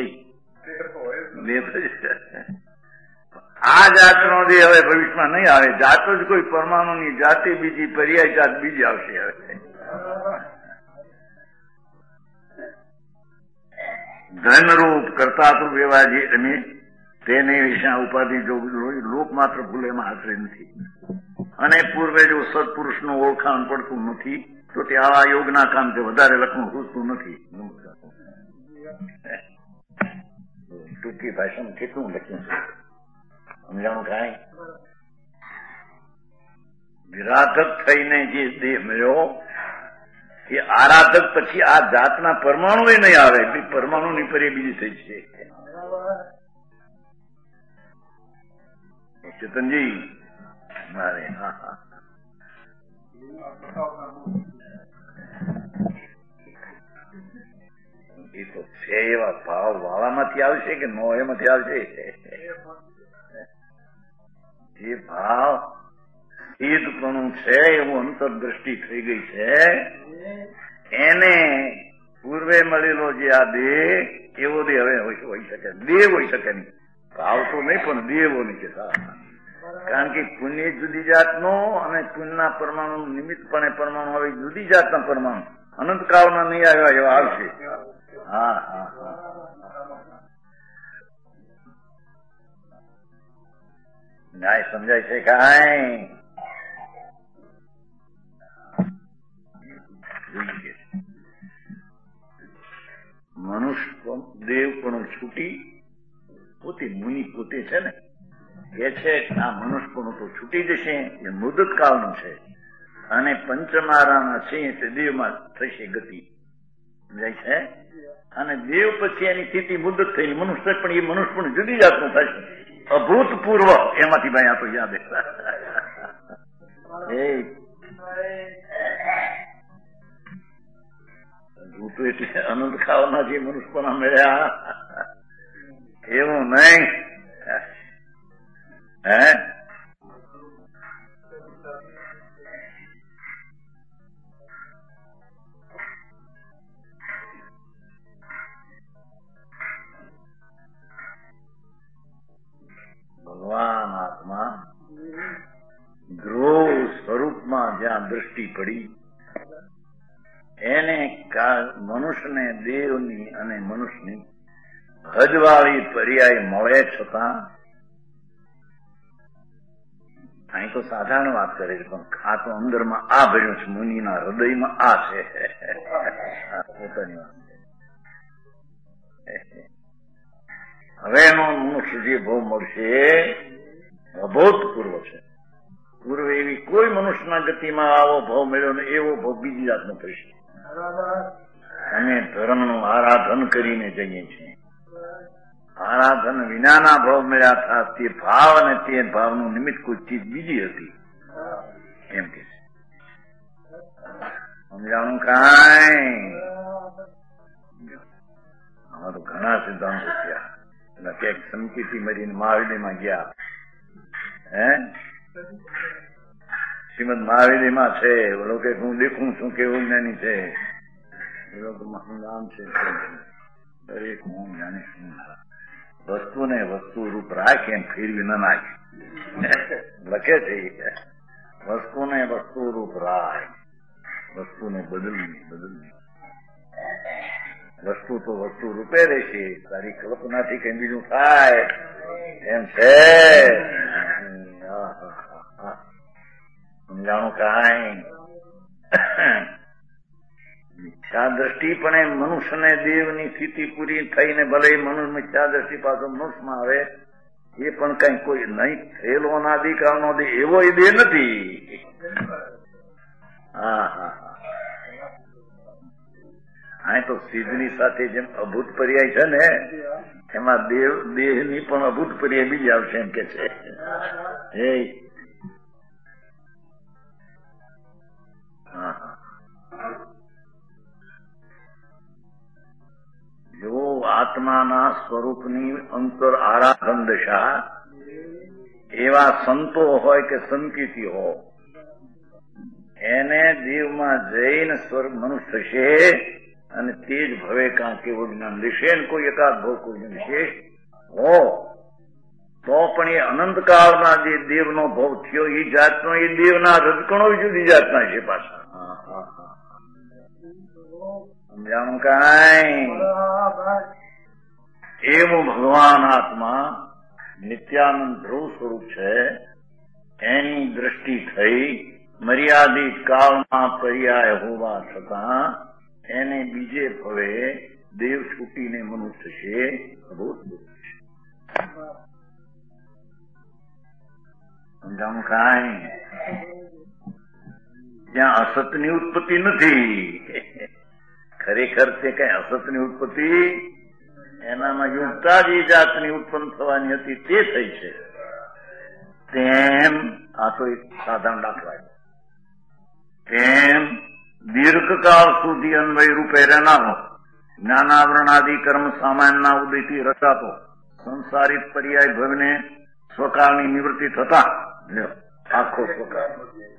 આ જાતનો દેહ હવે ભવિષ્યમાં નહીં આવે. જાત જ કોઈ પરમાણુની જાતિ બીજી, પર્યાય જાત બીજી આવશે. હવે ધનરૂપ કરતારૂપ એવા જે અમે તેને વિશે ઉપાધિ જો લોક માત્ર ભૂલેમાં આશ્રય નથી, અને પૂર્વે જો સત્પુરુષનું ઓળખાણ પડતું નથી તો તે આવા યોગના કામ તે વધારે લખવું પૂછતું નથી. ટૂંકી ભાષામાં કેટલું લખ્યું છે સમજાણું કાંઈ? વિરાધક થઈને જે દેહ મળ્યો એ આરાધક પછી આ જાતના પરમાણુ એ નહીં આવે. પરમાણુની પરી બીજી થઈ છે. ચેતનજી મારે એ તો છે એવા ભાવ વાળામાંથી આવશે કે નો એમાંથી આવશે? જે ભાવ સિદ્ધપણું છે એવું અંતરદ્રષ્ટિ થઈ ગઈ છે એને પૂર્વે મળેલો જે આ દેહ એવો દેહ હવે હોઈ શકે, દેહ હોઈ શકે નહીં. ભાવ તો નહીં પણ દેવો નહીં કે. કારણ કે પુણ્ય જુદી જાતનો અને પુણ્યના પરમાણુ નિમિત્તપણે પરમાણુ આવે જુદી જાતના પરમાણુ અનંતકાળમાં નહીં આવ્યા એવા આવશે. હા હા હા, ન્યાય સમજાય છે કાંઈ? મનુષ્ય દેવ પણ છૂટી પોતે મુનિ પોતે છે ને, કે છે આ મનુષ્યપણું તો છૂટી જશે, એ મુદત કાળનું છે, અને પંચમારાના સિંહ તે દેવમાં થશે ગતિ, સમજાય છે? અને દેવ પછી એની સ્થિતિ મુદત થઈ, મનુષ્ય પણ એ મનુષ્ય પણ જુદી જાતનું થશે, અભૂતપૂર્વ. એમાંથી ભાઈ આ તો યાદ ભૂત એટલે અનંત ખાવાના જે મનુષ્યપણા મળ્યા એવું નહીં. હે ભગવાન આત્મા ધ્રુવ સ્વરૂપમાં જ્યાં દ્રષ્ટિ પડી એને મનુષ્યને દેવની અને મનુષ્યની હદવાળી પર્યાય મળે છતાં, અહીં તો સાધારણ વાત કરે છે, પણ આ તો અંદરમાં આ ભર્યું છે, મુનિના હૃદયમાં આ છે, પોતાની વાત છે. હવે એનો મનુષ્ય જે ભાવ મળશે અભૂતપૂર્વ છે. પૂર્વે એવી કોઈ મનુષ્યના ગતિમાં આવો ભાવ મળ્યો ને એવો ભાવ બીજી જાતનો થશે. અમે ધર્મનું આરાધન કરીને જઈએ છીએ, આરાધન વિનાના ભાવ મળ્યા હતા, તે ભાવ અને તે ભાવનું નિમિત્ત કોઈ ચીજ બીજી હતી એમ કે છે. સમજાણું કાંઈ? આમાં તો ઘણા સિદ્ધાંતો થયા. ક્યાંક સંકિતિ મરીને મહાવીરમાં ગયા, શ્રીમદ મહાવીરમાં છે, બોલો કે હું દેખું છું કેવું જ્ઞાની છે, બોલો કે નામ છે, દરેક હું જાણી છું. વસ્તુને વસ્તુ રૂપ રાખે એમ ફેરવી ન નાખે, લખે છે. વસ્તુને વસ્તુ રૂપ રાખ, વસ્તુને બદલવી. વસ્તુ તો વસ્તુ રૂપે રહેશે, તારી કલ્પનાથી કઈ બીજું થાય એમ છે. સમજાણું કાંઈ? મિથ્યા દ્રષ્ટિ પણ એ મનુષ્યને દેવની સ્થિતિ પૂરી થઈને ભલે મનુષ્ય મિથ્યા દ્રષ્ટિ પાછો મનુષ્યમાં આવે, એ પણ કઈ કોઈ નહીં થયેલો અનાદિકાળનો દે એવો એ દેહ નથી. અહીં તો સિદ્ધની સાથે જેમ અભૂત પર્યાય છે ને, એમાં દેહની પણ અભૂત પર્યાય બીજી આવશે એમ કે છે. જો આત્માના સ્વરૂપની અંતર આરાધન દશા એવા સંતો હોય કે સંકિતિ હોય, એને દેવમાં જઈને સ્વર્ગ મનુષ્ય થશે, અને તે જ ભવે કાં કેવો જ્ઞાન લેશે ને કોઈ એકાદ ભાવ કોઈ વિશેષ હો તો પણ એ અનંતકાળના જે દેવનો ભાવ થયો એ જાતનો, એ દેવના રજકણો જુદી જાતના છે પાછા. સમજાણું કાંઈ? એવું ભગવાન આત્મા નિત્યાનંદ ધ્રુવ સ્વરૂપ છે, એની દ્રષ્ટિ થઈ મર્યાદિત કાળમાં પર્યાય હોવા છતાં એને બીજે ભવે દેવ છૂટીને મનુષ્ય છે. સમજાણું કાંઈ? ત્યાં અસતની ઉત્પત્તિ નથી, ખરેખર તે કઈ અસતની ઉત્પત્તિ, એનામાં યુક્તા જે જાતની ઉત્પન્ન થવાની હતી તે થઈ છે. તેમ આ તો એક સાધારણ દાખલા છે. તેમ દીર્ઘકાળ સુધી અન્વય રૂપે રહેનારો જ્ઞાનાવરણાદિ કર્મ સામાન્યના ઉદયથી રચાતો સંસારિત પર્યાય ભવને સ્વકાળની નિવૃત્તિ થતા આખો સ્વકાળ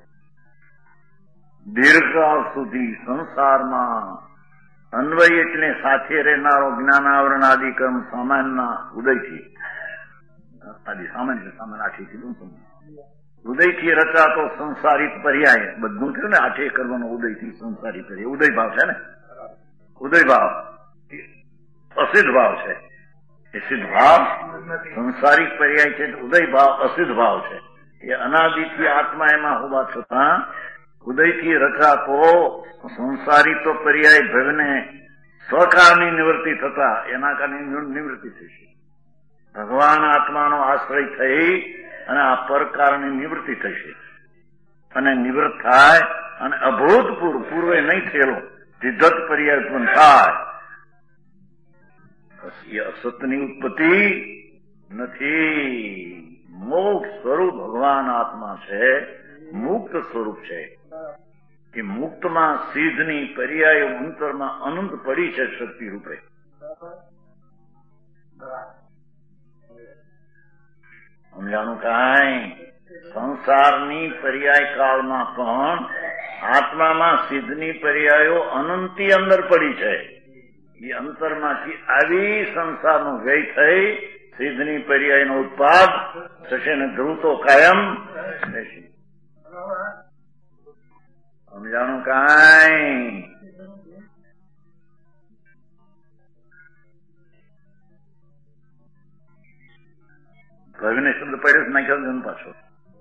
દીર્ઘકાળ સુધી સંસારમાં અન્વય એટલે સાથે રહેનારો જ્ઞાનાવરણ આદિ કર્મ સામાન્યના ઉદયથી, આદિ સામાન્ય સામાન્ય આઠી ઉદયથી રચાતો સંસારિત પર્યાય, બધું થયું ને આઠે કર્મનો ઉદયથી સંસારી પર્યાય. ઉદય ભાવ છે ને, ઉદય ભાવ અસિદ્ધ ભાવ છે. એ સિદ્ધ ભાવ સંસારિક પર્યાય છે, ઉદય ભાવ અસિદ્ધ ભાવ છે. એ અનાદિથી આત્મા એમાં હોવા છતાં ઉદયથી રચાતો સંસારી તો પર્યાય ભવને સ્વકાળની નિવૃત્તિ થતા એના કારણે નિવૃત્તિ થશે. ભગવાન આત્માનો આશ્રય થઈ અને આ પરકારની નિવૃત્તિ થશે અને નિવૃત્ત થાય અને અભૂતપૂર્વ પૂર્વે નહીં થયેલો સિદ્ધત પર્યાય ઉત્પન્ન થાય. એ અસતની ઉત્પત્તિ નથી. મોક્ષ સ્વરૂપ ભગવાન આત્મા છે, મુક્ત સ્વરૂપ છે. એ મુક્તમાં સિદ્ધની પર્યાયો અંતરમાં અનંત પડી છે શક્તિ રૂપે. સમજાણું કાંઈ? સંસારની પર્યાય કાળમાં પણ આત્મામાં સિદ્ધની પર્યાયો અનંતી અંદર પડી છે. એ અંતરમાંથી આવી સંસારનો વ્યય થઈ સિદ્ધની પર્યાયનો ઉત્પાદ થશે ને ધ્રુવતો કાયમ રહેશે. સમજાણું કાંઈ? ભવને શબ્દ પડ્યો નાખ્યો જન પાછો.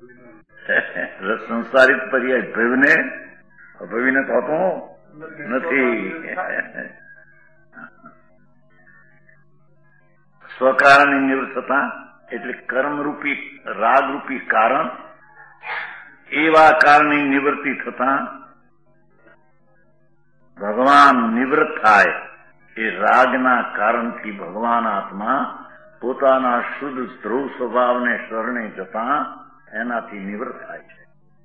સંસારિત પર્યાય ભવને ભવીને તો હતો નથી. સ્વકારણની નિવૃત્તતા એટલે કર્મરૂપી રાગરૂપી કારણ, એવા કારણની નિવૃત્તિ થતા ભગવાન નિવૃત્ત થાય. એ રાગના કારણથી ભગવાન આત્મા પોતાના શુદ્ધ ધ્રુવ સ્વભાવને શરણે જતા એનાથી નિવૃત્ત થાય છે.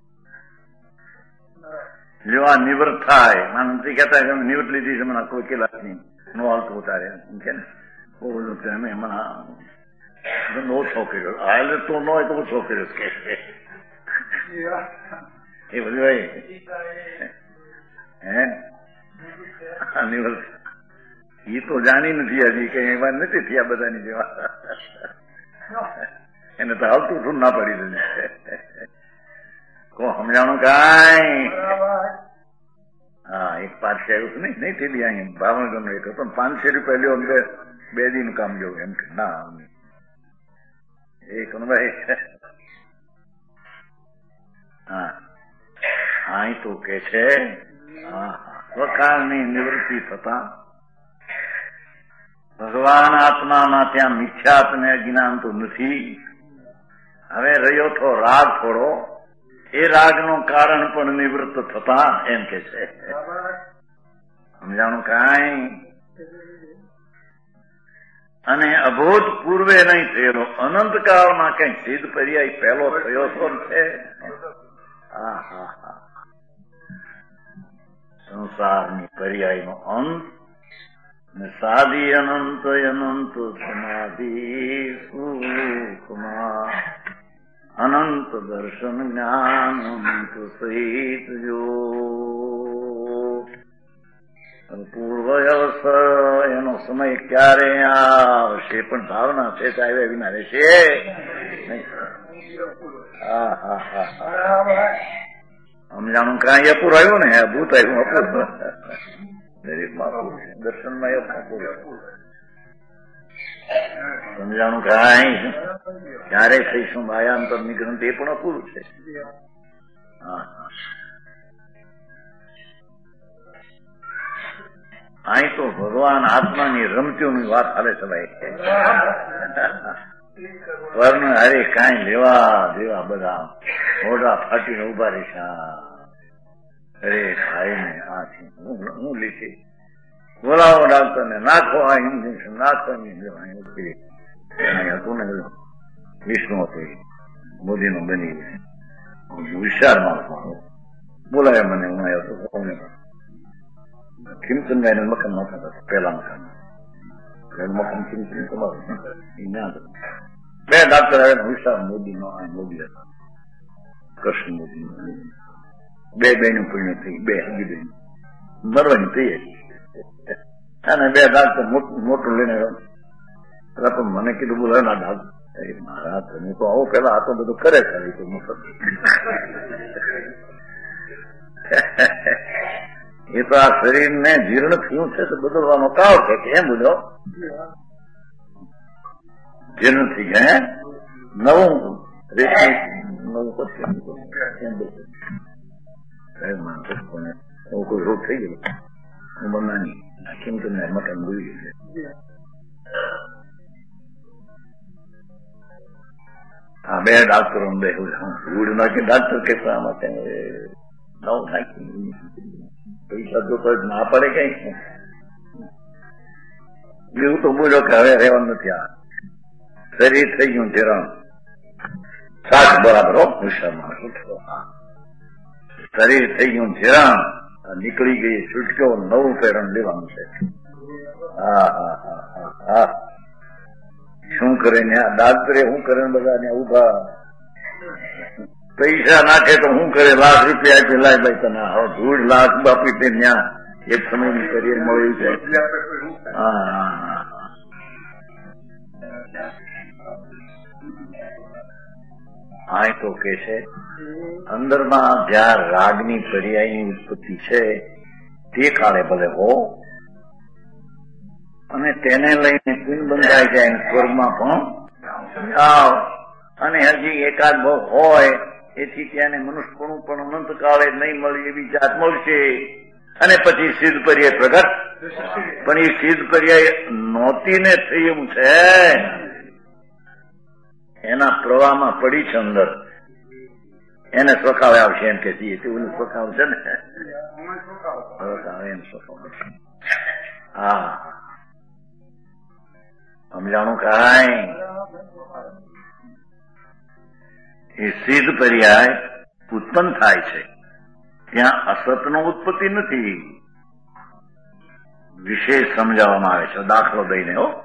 જો આ નિવૃત્ત થાય, માનંત્રી કહેતા કે નિવૃત્ત લીધી છે, મને કોઈ કેલા નહીં નો હાલતું ઉતારે કે ને બહુ અમે એમાં ઓછો કર્યો. હાલ તો ન હોય તો ઓછો કર્યો કે એ બધું ભાઈ હે નિવૃત્ત એ તો જાણી નથી હજી કઈ એવા નથી થયા બધાની જેવા. એને તો હાલતું શું ના પડી દીધું. કો સમજાણું કાંઈ? હા, એક પાછ આવ્યું નહીં થયેલી અહીં ભાવનગર નો એક હતો, 500 રૂપિયા લ્યો અંદર 2 દિન કામ જવું એમ કે ના એક ભાઈ. હા અહીં તો કે છે સ્વકારની નિવૃત્તિ થતા ભગવાન આત્મામાં ત્યાં મિથ્યાત ને અજ્ઞાન તો નથી. હવે રહ્યો તો રાગ થોડો, એ રાગનું કારણ પણ નિવૃત્ત થતા એમ કે છે. સમજાણું કાંઈ? અને અભૂત પૂર્વે નહીં થયેલો અનંતકાળમાં કઈ સિદ્ધ પર્યાય પહેલો થયો તો છે. સંસારની પર્યાયનો અંત ને સાદી અનંત અનંત સમાધિ સુખમાં અનંત દર્શન જ્ઞાન અનંત સહિત જો પૂર્વ અવસર એનો સમય ક્યારે આવશે પણ ભાવના છે આવ્યા વિના રહેશે નહીં. સમજાણું કાંઈ અપૂર આવ્યું ને ભૂત આવ્યું અપૂર દરેકમાં દર્શનમાં અપૂર. સમજાણું કાંઈ? ક્યારે થઈશું ભાયાંતર ની ગ્રંથિ એ પણ અપૂરું છે. અહીં તો ભગવાન આત્માની રમતીઓની વાત હાલે છે ભાઈ. વર્ણ હારે કાંઈ લેવા દેવા બધા મોઢા ફાટીને ઉભા રહેશે. અરે ભાઈ ને આ હું લીધી બોલાવો ડાક્ટર ને નાખો આ ઇન્જેક્શન નાખો હતું ને વિષ્ણુ હતું મોદી નું બની વિશાળ માણસ બોલાય મને હું આવ્યો હતો ખીમચંદભાઈ મકાન નહોતા પેલા મકાન મકાન ખીમચંદ તમારું 2 ડાક્ટર આવ્યા વિશાળ મોદી નો મોદી હતા કૃષ્ણ મોદી 2 બહેનો પૂર્ણ થઈ 2 હજી બહેન મરવાની તૈયારી અને 2 ડાક્ટર મોટું લઈને પણ મને કીધું બોલે ના ડાક્ટર મારા તમે તો આવો પેલા આ તો બધું કરે છે એ તો આ શરીર ને જીર્ણ થયું છે તો બદલવાનો કાળ છે કે એમ બોલો જીર્ણ થઈ ગયા નવું કોઈ રોગ થઈ ગયો હું બનાની કેમ તમને મકાન ભૂલી ગયું છે આ બે ડાક્ટરો બે ધૂળ નાખી ડાક્ટર કહેતા માટે નવ નાખી પૈસા તો કોઈ ના પડે કઈ. એવું તો બોલ્યો કે હવે રહેવાનું નથી. આ શરીર થઈ ગયું ધિરણ શાક બરાબર મુસામાં શરીર થઈ ગયું ધિરણ નીકળી ગઈ છૂટક્યો નવું પેરણ લેવાનું છે. હા હા હા હા હા શું કરે ને આ ડાક્ટરે શું કરે બધા ને ઉભા પૈસા નાખે તો શું કરે? લાખ રૂપિયા આપી લાય ભાઈ તને હવે 1.5 લાખ બાપી તે ત્યાં એક સમયનું કરિયર મળ્યું છે. હા હા હા હા તો કે છે અંદરમાં જ્યાં રાગની પર્યાયની ઉત્પત્તિ છે તે કાળે ભલે હો અને તેને લઈને પિન બંધાઈ જાય સ્વર્ગમાં પણ જાઓ અને હજી એકાદ ભાવ હોય એથી ત્યાં મનુષ્યપણું પણ અનંત કાળે નહીં મળી એવી જાત મળશે અને પછી સિદ્ધ પર્યાય પ્રગટ. પણ એ સિદ્ધ પર્યાય નહોતી ને થઈ એમ છે એના પ્રવાહમાં પડી છે અંદર એને સ્વખાવે આવશે એમ કે એવું સ્વખાવ છે ને એમ સ્વખાવ. હા સમજાણું કાંઈ? એ સિદ્ધ પર્યાય ઉત્પન્ન થાય છે ત્યાં અસતનો ઉત્પત્તિ નથી. વિશેષ સમજાવવામાં આવે છે દાખલો દઈને. હો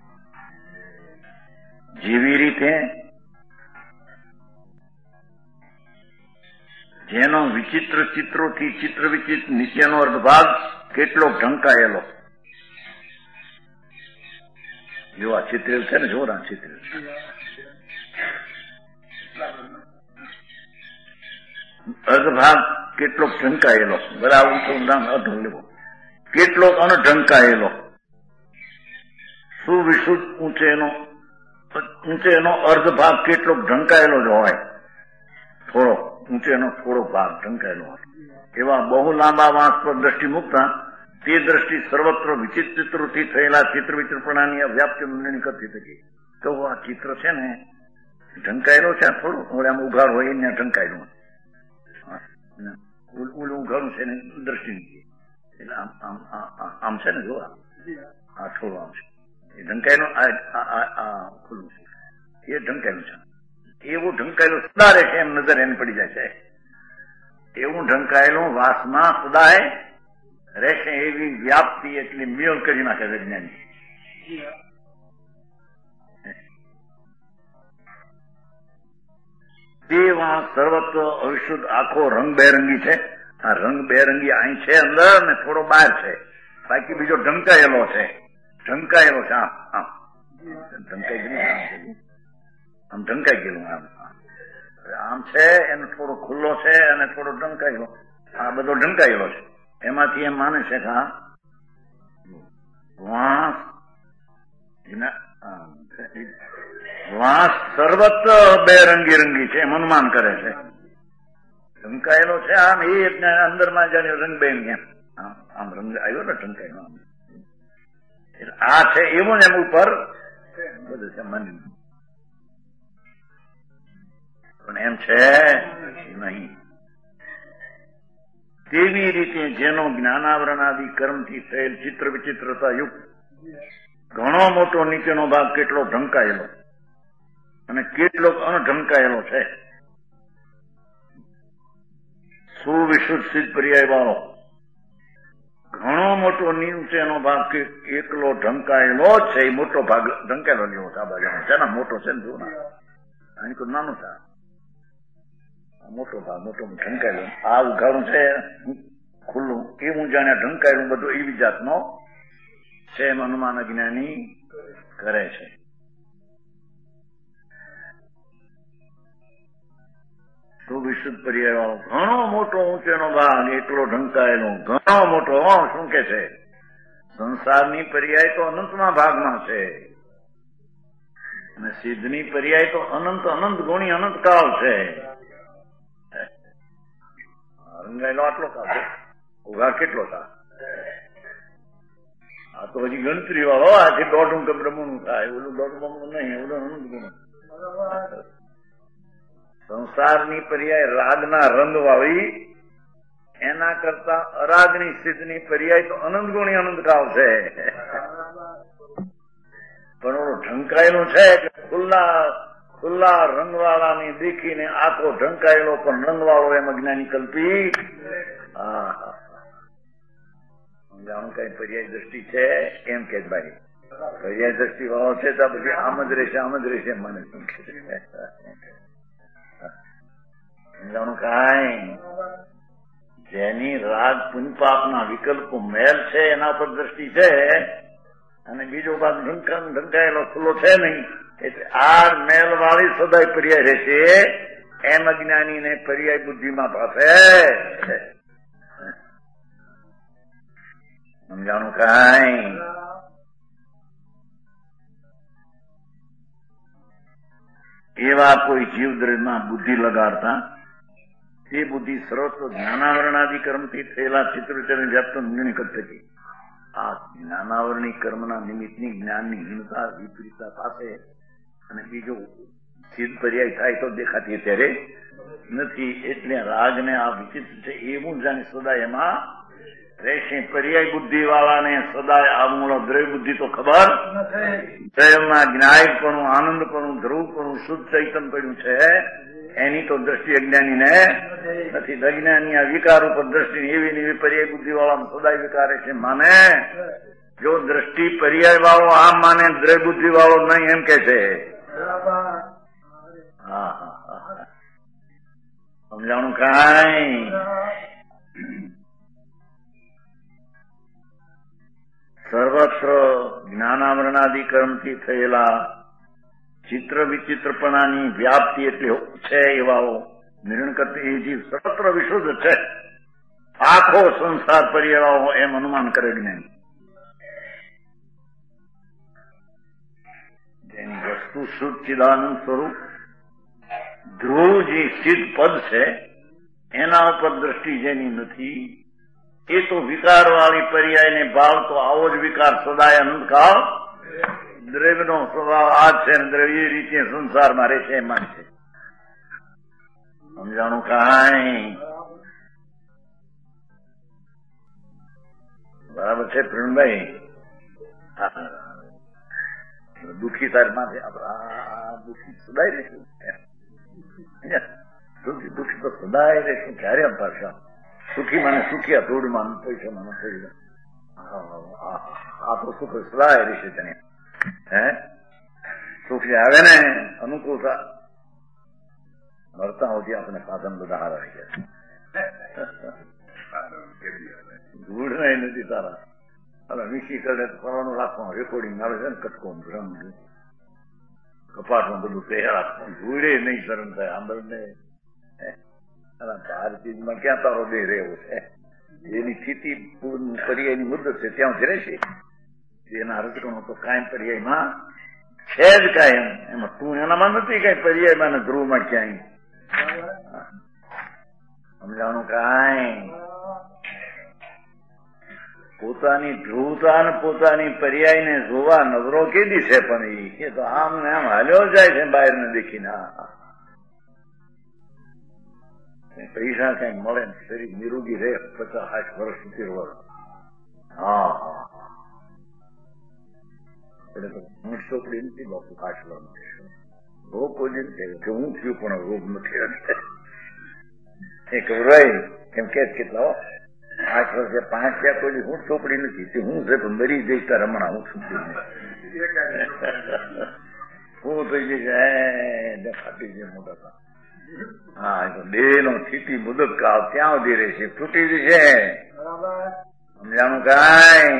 જેવી રીતે જેનો વિચિત્ર ચિત્રોથી ચિત્ર વિચિત્ર નીચેનો અર્ધભાગ કેટલો ઢંકાયેલો. જો આ ચિત્રેલ છે ને, જો આ ચિત્રેલ અર્ધભાગ કેટલો ઢંકાયેલો. બરાબર અઢો લેવો. કેટલો અણઢંકાયેલો. સુવિશુદ્ધ ઊંચેનો અર્ધભાગ કેટલો ઢંકાયેલો જ હોય. થોડો ઊંચેનો થોડો ભાગ ઢંકાયેલો હોય. એવા બહુ લાંબા વાંસ પર દ્રષ્ટિ મૂકતા તે દ્રષ્ટિ સર્વત્ર વિચિત્રોથી થયેલા ચિત્ર વિચિત્રપણાની અવ્યાપ્તિ મંડળની કરતી થઈ. તો આ ચિત્ર છે ને ઢંકાયેલો છે. થોડું આમ ઉઘાડ હોય એને ઢંકાયેલું ઓલું ઉઘાડું છે ને દ્રષ્ટિ એટલે આમ છે ને જો આ થોડું આમ છે એ ઢંકાયેલું ખુલ્લું છે એ ઢંકાયેલું છે. એવું ઢંકાયેલું સદા રહે છે એમ નજર એને પડી જાય છે. એવું ઢંકાયેલું વાસમાં સદાય રહેશે એવી વ્યાપ્તિ એટલી મેળ કરી નાખે છે જ્ઞાની. તે વાંસ સર્વત્ર અવિશુદ્ધ આખો રંગબેરંગી છે. આ રંગબેરંગી અહીં છે અંદર ને થોડો બહાર છે. બાકી બીજો ઢંકાયેલો છે. ઢંકાયેલો છે આમ આમ ઢંકાઈ ગયેલું આમ ઢંકાઈ ગયેલું આમ છે એનો થોડો ખુલ્લો છે અને થોડો ઢંકાયેલો. આ બધો ઢંકાયેલો છે. એમાંથી એમ માને છે કે આ વાંસ સર્વત્ર બેરંગી રંગી છે એમ અનુમાન કરે છે. ઢંકાયેલો છે આમ એ અંદરમાં જાણે રંગબેરંગી એમ આમ રંગ આવ્યો ને ઢંકાયેલો. આ છે એવું ને એમ ઉપર બધું છે મન પણ એમ છે નહીં. તેવી રીતે જેનો જ્ઞાનાવરણાદિ કર્મથી થયેલ ચિત્ર વિચિત્રતા યુક્ત ઘણો મોટો નીચેનો ભાગ કેટલો ઢંકાયેલો અને કેટલો અણઢંકાયેલો છે. સુવિશુદ્ધ સિદ્ધ પર્યાય વાળો ઘણો મોટો નીચેનો ભાગ એકલો ઢંકાયેલો જ છે. એ મોટો ભાગ ઢંકાયેલો લેવો છે. આ બાજુ છે ને મોટો છે ને જો અહીં તો નાનો છે. મોટો ભાગ મોટો ઢંકાયેલો આ ઉઘાડું છે ખુલ્લું એવું જાણે ઢંકાયેલું બધું એવી જાતનો છે એમ અનુમાન અજ્ઞાની કરે છે. તો વિશુદ્ધ પર્યાય વાળો ઘણો મોટો ઊંચેનો ભાગ એકલો ઢંકાયેલો ઘણો મોટો. શું કે છે? સંસારની પર્યાય તો અનંતમાં ભાગમાં છે અને સિદ્ધની પર્યાય તો અનંત અનંત ગુણી અનંત કાળ છે. રંગાયેલો આટલો કાળ ઉઘાડ કેટલો થાય? આ તો હજી ગણતરી વાળો આથી 1.5 બ્રહ્મનું થાય. ઓલું 1.5 બ્રહ્મનું નહીં. ઓલું અનંત ગુણ સંસારની પર્યાય રાગના રંગ વાળી, એના કરતા અરાગની સ્થિતિની પર્યાય તો અનંત ગુણી અનંતકાળ છે. પણ ઓલું ઢંકાયેલું છે કે ખુલ્લા રંગવાળાની દેખીને આખો ઢંકાયેલો પણ રંગવાળો એમ અજ્ઞાની કલ્પી. જાણું કઈ પર્યાય દ્રષ્ટિ છે એમ કે ભાઈ પર્યાય દ્રષ્ટિ વાળો છે તો પછી આમ જ રહેશે મને જાણું કઈ જેની રાગ પુંપાપના વિકલ્પો મેલ છે એના પર દ્રષ્ટિ છે, અને બીજો ભાગ ઢંકાયેલો ખુલ્લો છે નહીં, એટલે આ મેલ વાળી સદાય પર્યાય રહેશે એમ અજ્ઞાની ને પર્યાય બુદ્ધિમાં પાસે સમજાણું કઈ. એવા કોઈ જીવ દ્રવ્યમાં બુદ્ધિ લગાડતા તે બુદ્ધિ સર્વસ્વ જ્ઞાનાવરણાદિ કર્મથી થયેલા ચિત્રચરણ વ્યાપ્ત નિર્ણય થકી આ જ્ઞાનાવરણી કર્મના નિમિત્તની જ્ઞાનની હીનતા વિપરીતતા પાસે અને બીજો સિદ્ધ પર્યાય થાય તો દેખાતી ત્યારે નથી. એટલે રાગને આ વિચિત્ર છે એવું જાણે સદાય એમાં રહેશે. પર્યાય બુદ્ધિ વાળાને સદાય આ મૂળો દ્રવ્ય બુદ્ધિ તો ખબર દ્રવ્યમાં જ્ઞાયકપણું, આનંદપણું, ધ્રુવપણું, શુદ્ધ ચૈતન પડ્યું છે એની તો દ્રષ્ટિ અજ્ઞાની ને નથી. અજ્ઞાની આ વિકાર ઉપર દ્રષ્ટિ એવી પર્યાય બુદ્ધિ વાળા સદાય વિકારે છે માને. જો દ્રષ્ટિ પર્યાય વાળો આમ માને, દ્રવ્ય બુદ્ધિ વાળો નહીં એમ કે છે. સમજાણું કઈ. સર્વત્ર જ્ઞાનાવરણાદિ કર્મથી થયેલા ચિત્ર વિચિત્રપણાની વ્યાપ્તિ એટલે છે એવાઓ નિર્ણય કરતી એ જીવ સર્વત્ર વિશુદ્ધ છે, આખો સંસાર પર્યાવાઓ એમ અનુમાન કરે જ્ઞાની. જેની વસ્તુ શુદ્ધ ચિદાનંદ સ્વરૂપ ધ્રુવ જે સિદ્ધ પદ છે એના ઉપર દ્રષ્ટિ જેની નથી એ તો વિકાર વાળી પર્યાયને ભાવ તો આવો જ વિકાર સદાય અનંતકાળ દ્રવ્યનો સ્વભાવ આ છે, દ્રવ્ય એ રીતે સંસારમાં રહે છે એમાં છે. સમજાણું કઈ. બરાબર છે પ્રવીણભાઈ. દુઃખી તારી માથે દુઃખી સદાય રહેશું, દુઃખી તો સદાય રહેશું. ક્યારે અંપારશા સુખી મને સુખી થોડું માન પૈસા મને થઈ આ તો સુખ સદાય રહેશે. તને સુખ જે આવે ને અનુકૂળતા મરતા હોતી આપણે સાધન બધા હારા રહી ગયા. ધૂળ નહીં નથી તારા હવે વીસી કરે ફરવાનું રાખવાનું, રેકોર્ડિંગ આવે છે ને કટકો ભ્રમ કપાટમાં બધું તૈયાર રાખવાનું, ધૂળે નહીં શરમ થાય આંદોલન ને ભારતીયમાં ક્યાં તારો દેહ રહેવો છે. એની સ્થિતિ પર્યાયની મુદ્દત છે ત્યાં જ રહેશે. એના રચકણો તો કાયમ પર્યાયમાં છે જ કાયમ. એમાં તું એનામાં નથી કઈ પર્યાયમાં ને ધ્રુવમાં ક્યાંય. સમજાણું કાંઈ. પોતાની ધ્રુવતા અને પોતાની પર્યાયને જોવા નજરો કેદી છે, પણ એ તો આમ ને આમ હાલ્યો જાય છે બહાર ને દેખીને. પૈસા કઈ મળે ને શરીર નિરોગી રહે 50-60 વર્ષ 70 વર્ષ. એટલે તો હું ચોપડી નથી બાપુ કાચવાનો રોગ કોઈ કે હું થયું પણ રોગ નથી. એ કહેવાય કેમ કે કેટલા 8 વર્ષે 5 થયા કોઈ હું ચોપડી નથી, હું છે પણ મરી જઈશ તાર હમણાં હું છું હું થઈ જઈશ ફાટી જાય મોટા. હા દેહ નો સ્થિતિ મુદત કાળ ત્યાં સુધી રહેશે, તૂટી જશે. સમજાણું કઈ.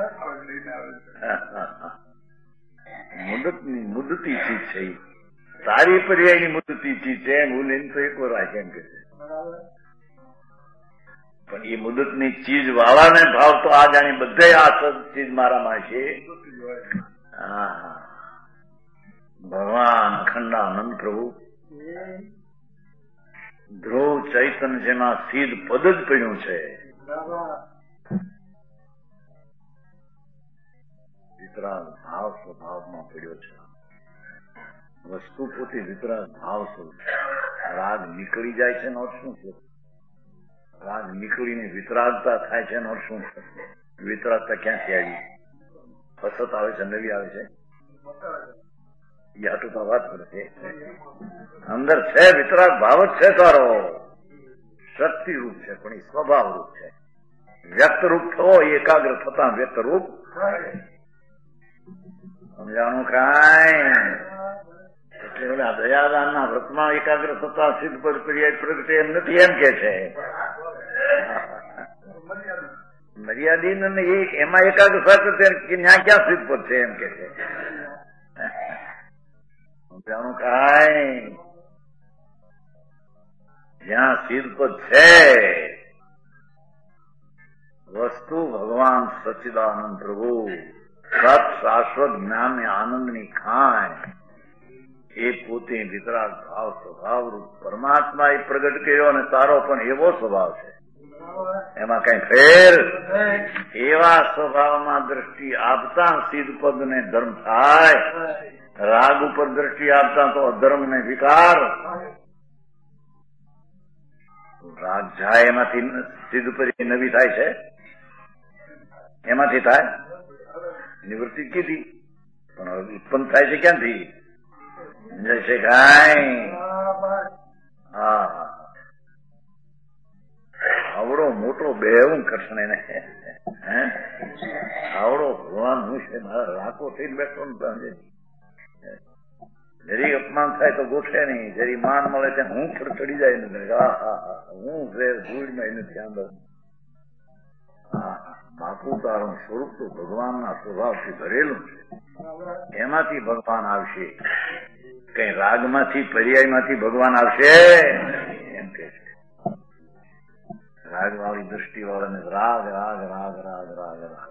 મુદતી ચીજ છે, સારી પર્યાયની મુદતી ચીજ છે. હું લઈને તો એક વાર રાખે એમ કે છે, પણ એ મુદતની ચીજ વાળાને ભાવ તો આ જાણી બધે આ ચીજ મારામાં છે. ભગવાન અખંડાનંદ પ્રભુ ધ્રુવ ચૈતન જેમાં સીધ પદ જ પડ્યું છે. વિતરાગ ભાવ સ્વભાવમાં પડ્યો છે. વસ્તુ પોતે વિતરાગ ભાવ સ્વરૂપ રાગ નીકળી જાય છે એનો શું છે? રાગ નીકળીને વિતરાગતા થાય છે એનો શું છે? વિતરાગતા ક્યાંથી આવી? ફસત આવે છે, નવી આવે છે, યાટુ તો વાત કરે છે. અંદર છે વિતરાગ ભાવ જ છે તારો, શક્તિ રૂપ છે, પણ એ સ્વભાવ રૂપ છે. વ્યક્ત રૂપ થવો એકાગ્ર થતા વ્યક્ત રૂપ સમજાણું કાંઈ? એટલે ઓલા દયાદાનના વ્રતમાં એકાગ્ર થતા સિદ્ધ પદ પર્યાય પ્રગટે એમ નથી, એમ કે છે. મર્યાદીન અને એમાં એકાગ્ર થશે કે ત્યાં ક્યાં સિદ્ધ પદ છે એમ કે છે. સમજાણું કાંઈ? જ્યાં સિદ્ધ પદ છે વસ્તુ ભગવાન સચ્ચિદાનંદ પ્રભુ સત શાશ્વત જ્ઞાન ને આનંદની ખાય એ પોતે વિતરાગ ભાવ સ્વભાવ રૂપ પરમાત્મા એ પ્રગટ કર્યો અને તારો પણ એવો સ્વભાવ છે, એમાં કઈ ફેર. એવા સ્વભાવમાં દ્રષ્ટિ આપતા સિદ્ધ પદ ને ધર્મ થાય, રાગ ઉપર દ્રષ્ટિ આપતા તો અધર્મ ને વિકાર. રાગ જાય એમાંથી સિદ્ધ પદ નવી થાય છે, એમાંથી થાય નિવૃત્તિ કીધી, પણ ઉત્પન્ન થાય છે ક્યાંથી? જશે કાંઈ? હા, આવડો મોટો બેહું કૃષ્ણ એને આવડો ભગવાન હું છે, મારા રાકો થઈને બેઠો ને જરી અપમાન થાય તો ગોઠે નહીં, જરી માન મળે ત્યાં હું ચડી જાય ને હું ધૂળમાં એને ધ્યાન દઉં. બાપુ તારું સ્વરૂપ તો ભગવાનના સ્વભાવથી ભરેલું છે, એમાંથી ભગવાન આવશે. કઈ રાગમાંથી પર્યાયમાંથી ભગવાન આવશે એમ કે છે. રાગ વાળી દ્રષ્ટિ વાળાને રાગ રાગ રાગ રાગ રાગ રાગ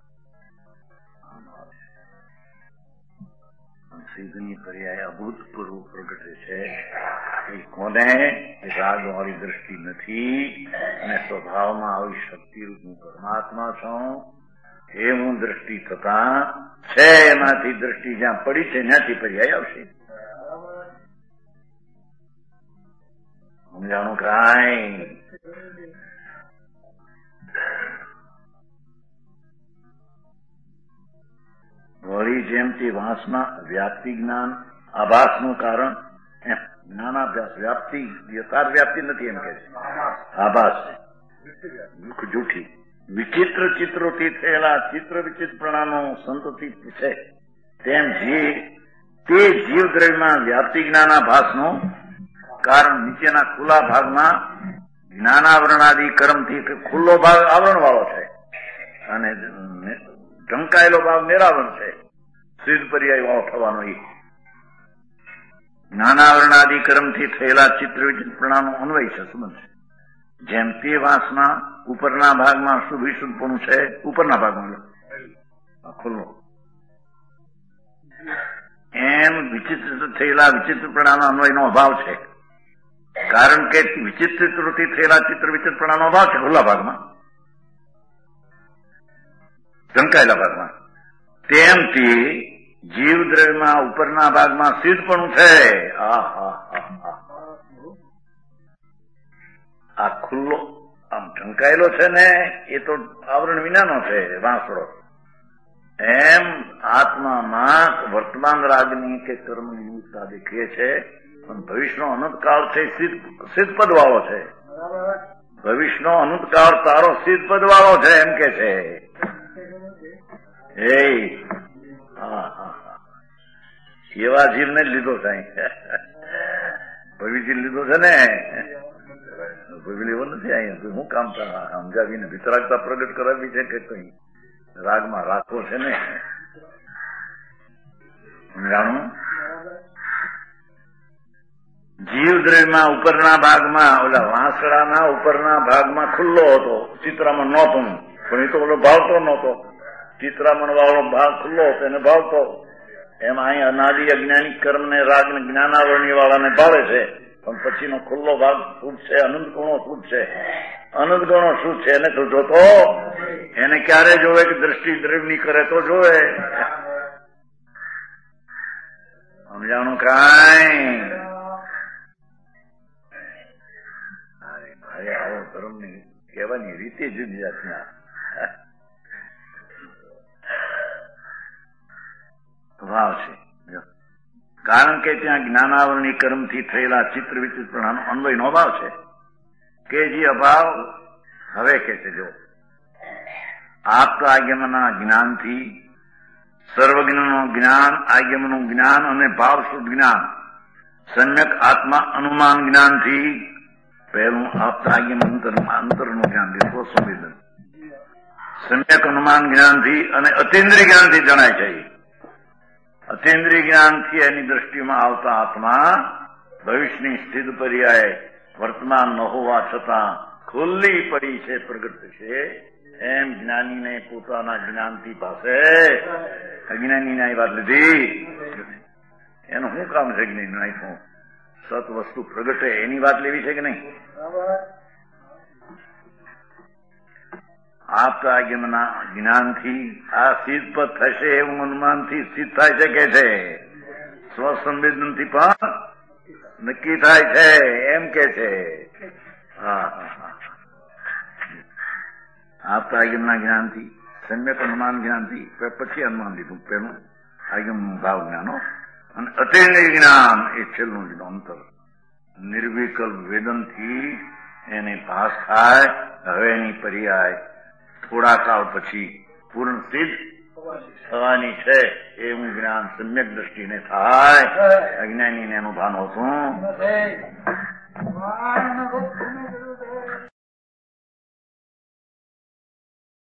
સિદ્ધની પર્યાય અભૂતપૂર્વ પ્રગટે છે. એ કોને? રાગ વાળી દ્રષ્ટિ નથી અને સ્વભાવમાં આવી શક્તિરૂપ હું પરમાત્મા છું એ હું દ્રષ્ટિ થતા છે. એમાંથી દ્રષ્ટિ જ્યાં પડી છે ત્યાંથી પર્યાય આવશે. સમજાણું કાંઈ? વળી જેમ તે વાંસના વ્યાપ્તિ જ્ઞાન આભાસનું કારણ જ્ઞાનાભ્યાસ વ્યાપ્તિ યથાર્થ વ્યાપ્તિ નથી એમ કે છે, આભાસ જૂઠી વિચિત્ર ચિત્રોથી થયેલા ચિત્ર વિચિત્રપણાનો સંતતિ છે. તેમ તે જીવ દ્રવ્યમાં વ્યાપ્તિ જ્ઞાનાભાસનું કારણ નીચેના ખુલ્લા ભાગમાં જ્ઞાનાવરણાદિ કર્મથી ખુલ્લો ભાગ આવરણ વાળો છે અને ઢંકાયેલો ભાગ નિરાવરણ છે. સિદ્ધ પર્યાય વાળો થવાનો એ જ્ઞાનાવરણાદિ કર્મથી થયેલા ચિત્ર વિચિત્રપણાનો અન્વય છે, સંબંધ છે. જેમ તે વાસના ઉપરના ભાગમાં શુભ વિશુદ્ધપણું છે, ઉપરના ભાગમાં ખુલ્લો, એમ વિચિત્ર થયેલા વિચિત્રપણાનો અન્વયનો અભાવ છે. કારણ કે વિચિત્રથી થયેલા ચિત્ર વિચિત્રપણાનો અભાવ છે ખુલ્લા ભાગમાં, ઢંકાયેલા ભાગમાં. તેમથી જીવ દ્રવ્યમાં ઉપરના ભાગમાં સિદ્ધપણું છે. આ ખુલ્લો આમ ઢંકાયેલો છે ને એ તો આવરણ વિનાનો છે વાંસળો. એમ આત્મામાં વર્તમાન રાગની કે કર્મની નિમિત્તા દેખીએ છે, પણ ભવિષ્યનો અનંતકાળ છે સિદ્ધ પદ વાળો છે. ભવિષ્યનો અનંતકાળ તારો સિદ્ધ પદ વાળો છે એમ કે છે. એવા જીવને જ લીધો થાય, ભવિજી લીધો છે ને, ભવિ લેવો નથી. અહીંયા હું કામ સમજાવીને વિતરાગતા પ્રગટ કરાવી છે કે કઈ રાગમાં રાખવો છે ને. જાણું જીવ દ્રવ્યમાં ઉપરના ભાગમાં ઓલા વાંસળાના ઉપરના ભાગમાં ખુલ્લો હતો, ચિત્રામાં નહોતો, પણ એ તો ઓલો ભાવતો નહોતો. ચિત્રામણ વાળો ભાગ ખુલ્લો હતો એને ભાવતો. એમાં અહીં અનાદિ અજ્ઞાનિક કર્મ ને રાગ ને જ્ઞાનાવરણી વાળાને ભાવે છે, પણ પછીનો ખુલ્લો ભાગ શું છે? અનંત ગુણો શું છે? અનંત ગુણો શું છે? એને તો જોતો, એને ક્યારે જોવે કે દ્રષ્ટિ દ્રવ્યની કરે તો જોવે. સમજાણું કાંઈ? કહેવાની રીતે જુદી જાતના ભાવ છે. કારણ કે ત્યાં જ્ઞાનાવરણી કર્મથી થયેલા ચિત્ર વિચિત્રનો અન્વયનો અભાવ છે. કે જે અભાવ હવે કે છે જો આપ્ત આગમના જ્ઞાનથી સર્વજ્ઞનું જ્ઞાન, આગમનું જ્ઞાન અને ભાવશુદ્ધ જ્ઞાન સમ્યક આત્મા અનુમાન જ્ઞાનથી પહેલું આપ્ત આગમ અંતરનું જ્ઞાન લીધું સંવેદન સમ્યક અનુમાન જ્ઞાનથી અને અતિન્દ્રિય જ્ઞાનથી જણાય છે. અતિન્દ્રિય જ્ઞાનથી એની દ્રષ્ટિમાં આવતા આત્મા ભવિષ્યની સ્થિત પર્યાય વર્તમાન ન હોવા છતાં ખુલ્લી પડી છે, પ્રગટ છે. એમ જ્ઞાનીને પોતાના જ્ઞાનથી પાસે અજ્ઞાનીને આ વાત લીધી. એનું શું કામ છે જ્ઞાની નાખ્યું? સત વસ્તુ પ્રગટે એની વાત લેવી છે કે નહીં? આપતા આગમના જ્ઞાનથી આ સિદ્ધ થશે એવું અનુમાનથી સિદ્ધ થાય છે કે છે. સ્વસંવેદનથી પણ નક્કી થાય છે એમ કે છે. હા આપતા આગમના જ્ઞાનથી સમ્યક અનુમાન જ્ઞાનથી પછી અનુમાન લીધું પેલું આગમ ભાવ જ્ઞાનો અને અતિન્દ્રિય જ્ઞાન એ છેલ્લું લીધું અંતર નિર્વિકલ્પ વેદનથી એને ભાસ થાય. હવે એની પર્યાય થોડા કાળ પછી પૂર્ણ સિદ્ધ થવાની છે એવું જ્ઞાન સમ્યક દ્રષ્ટિને થાય. અજ્ઞાનીને એનું ભાન હોતું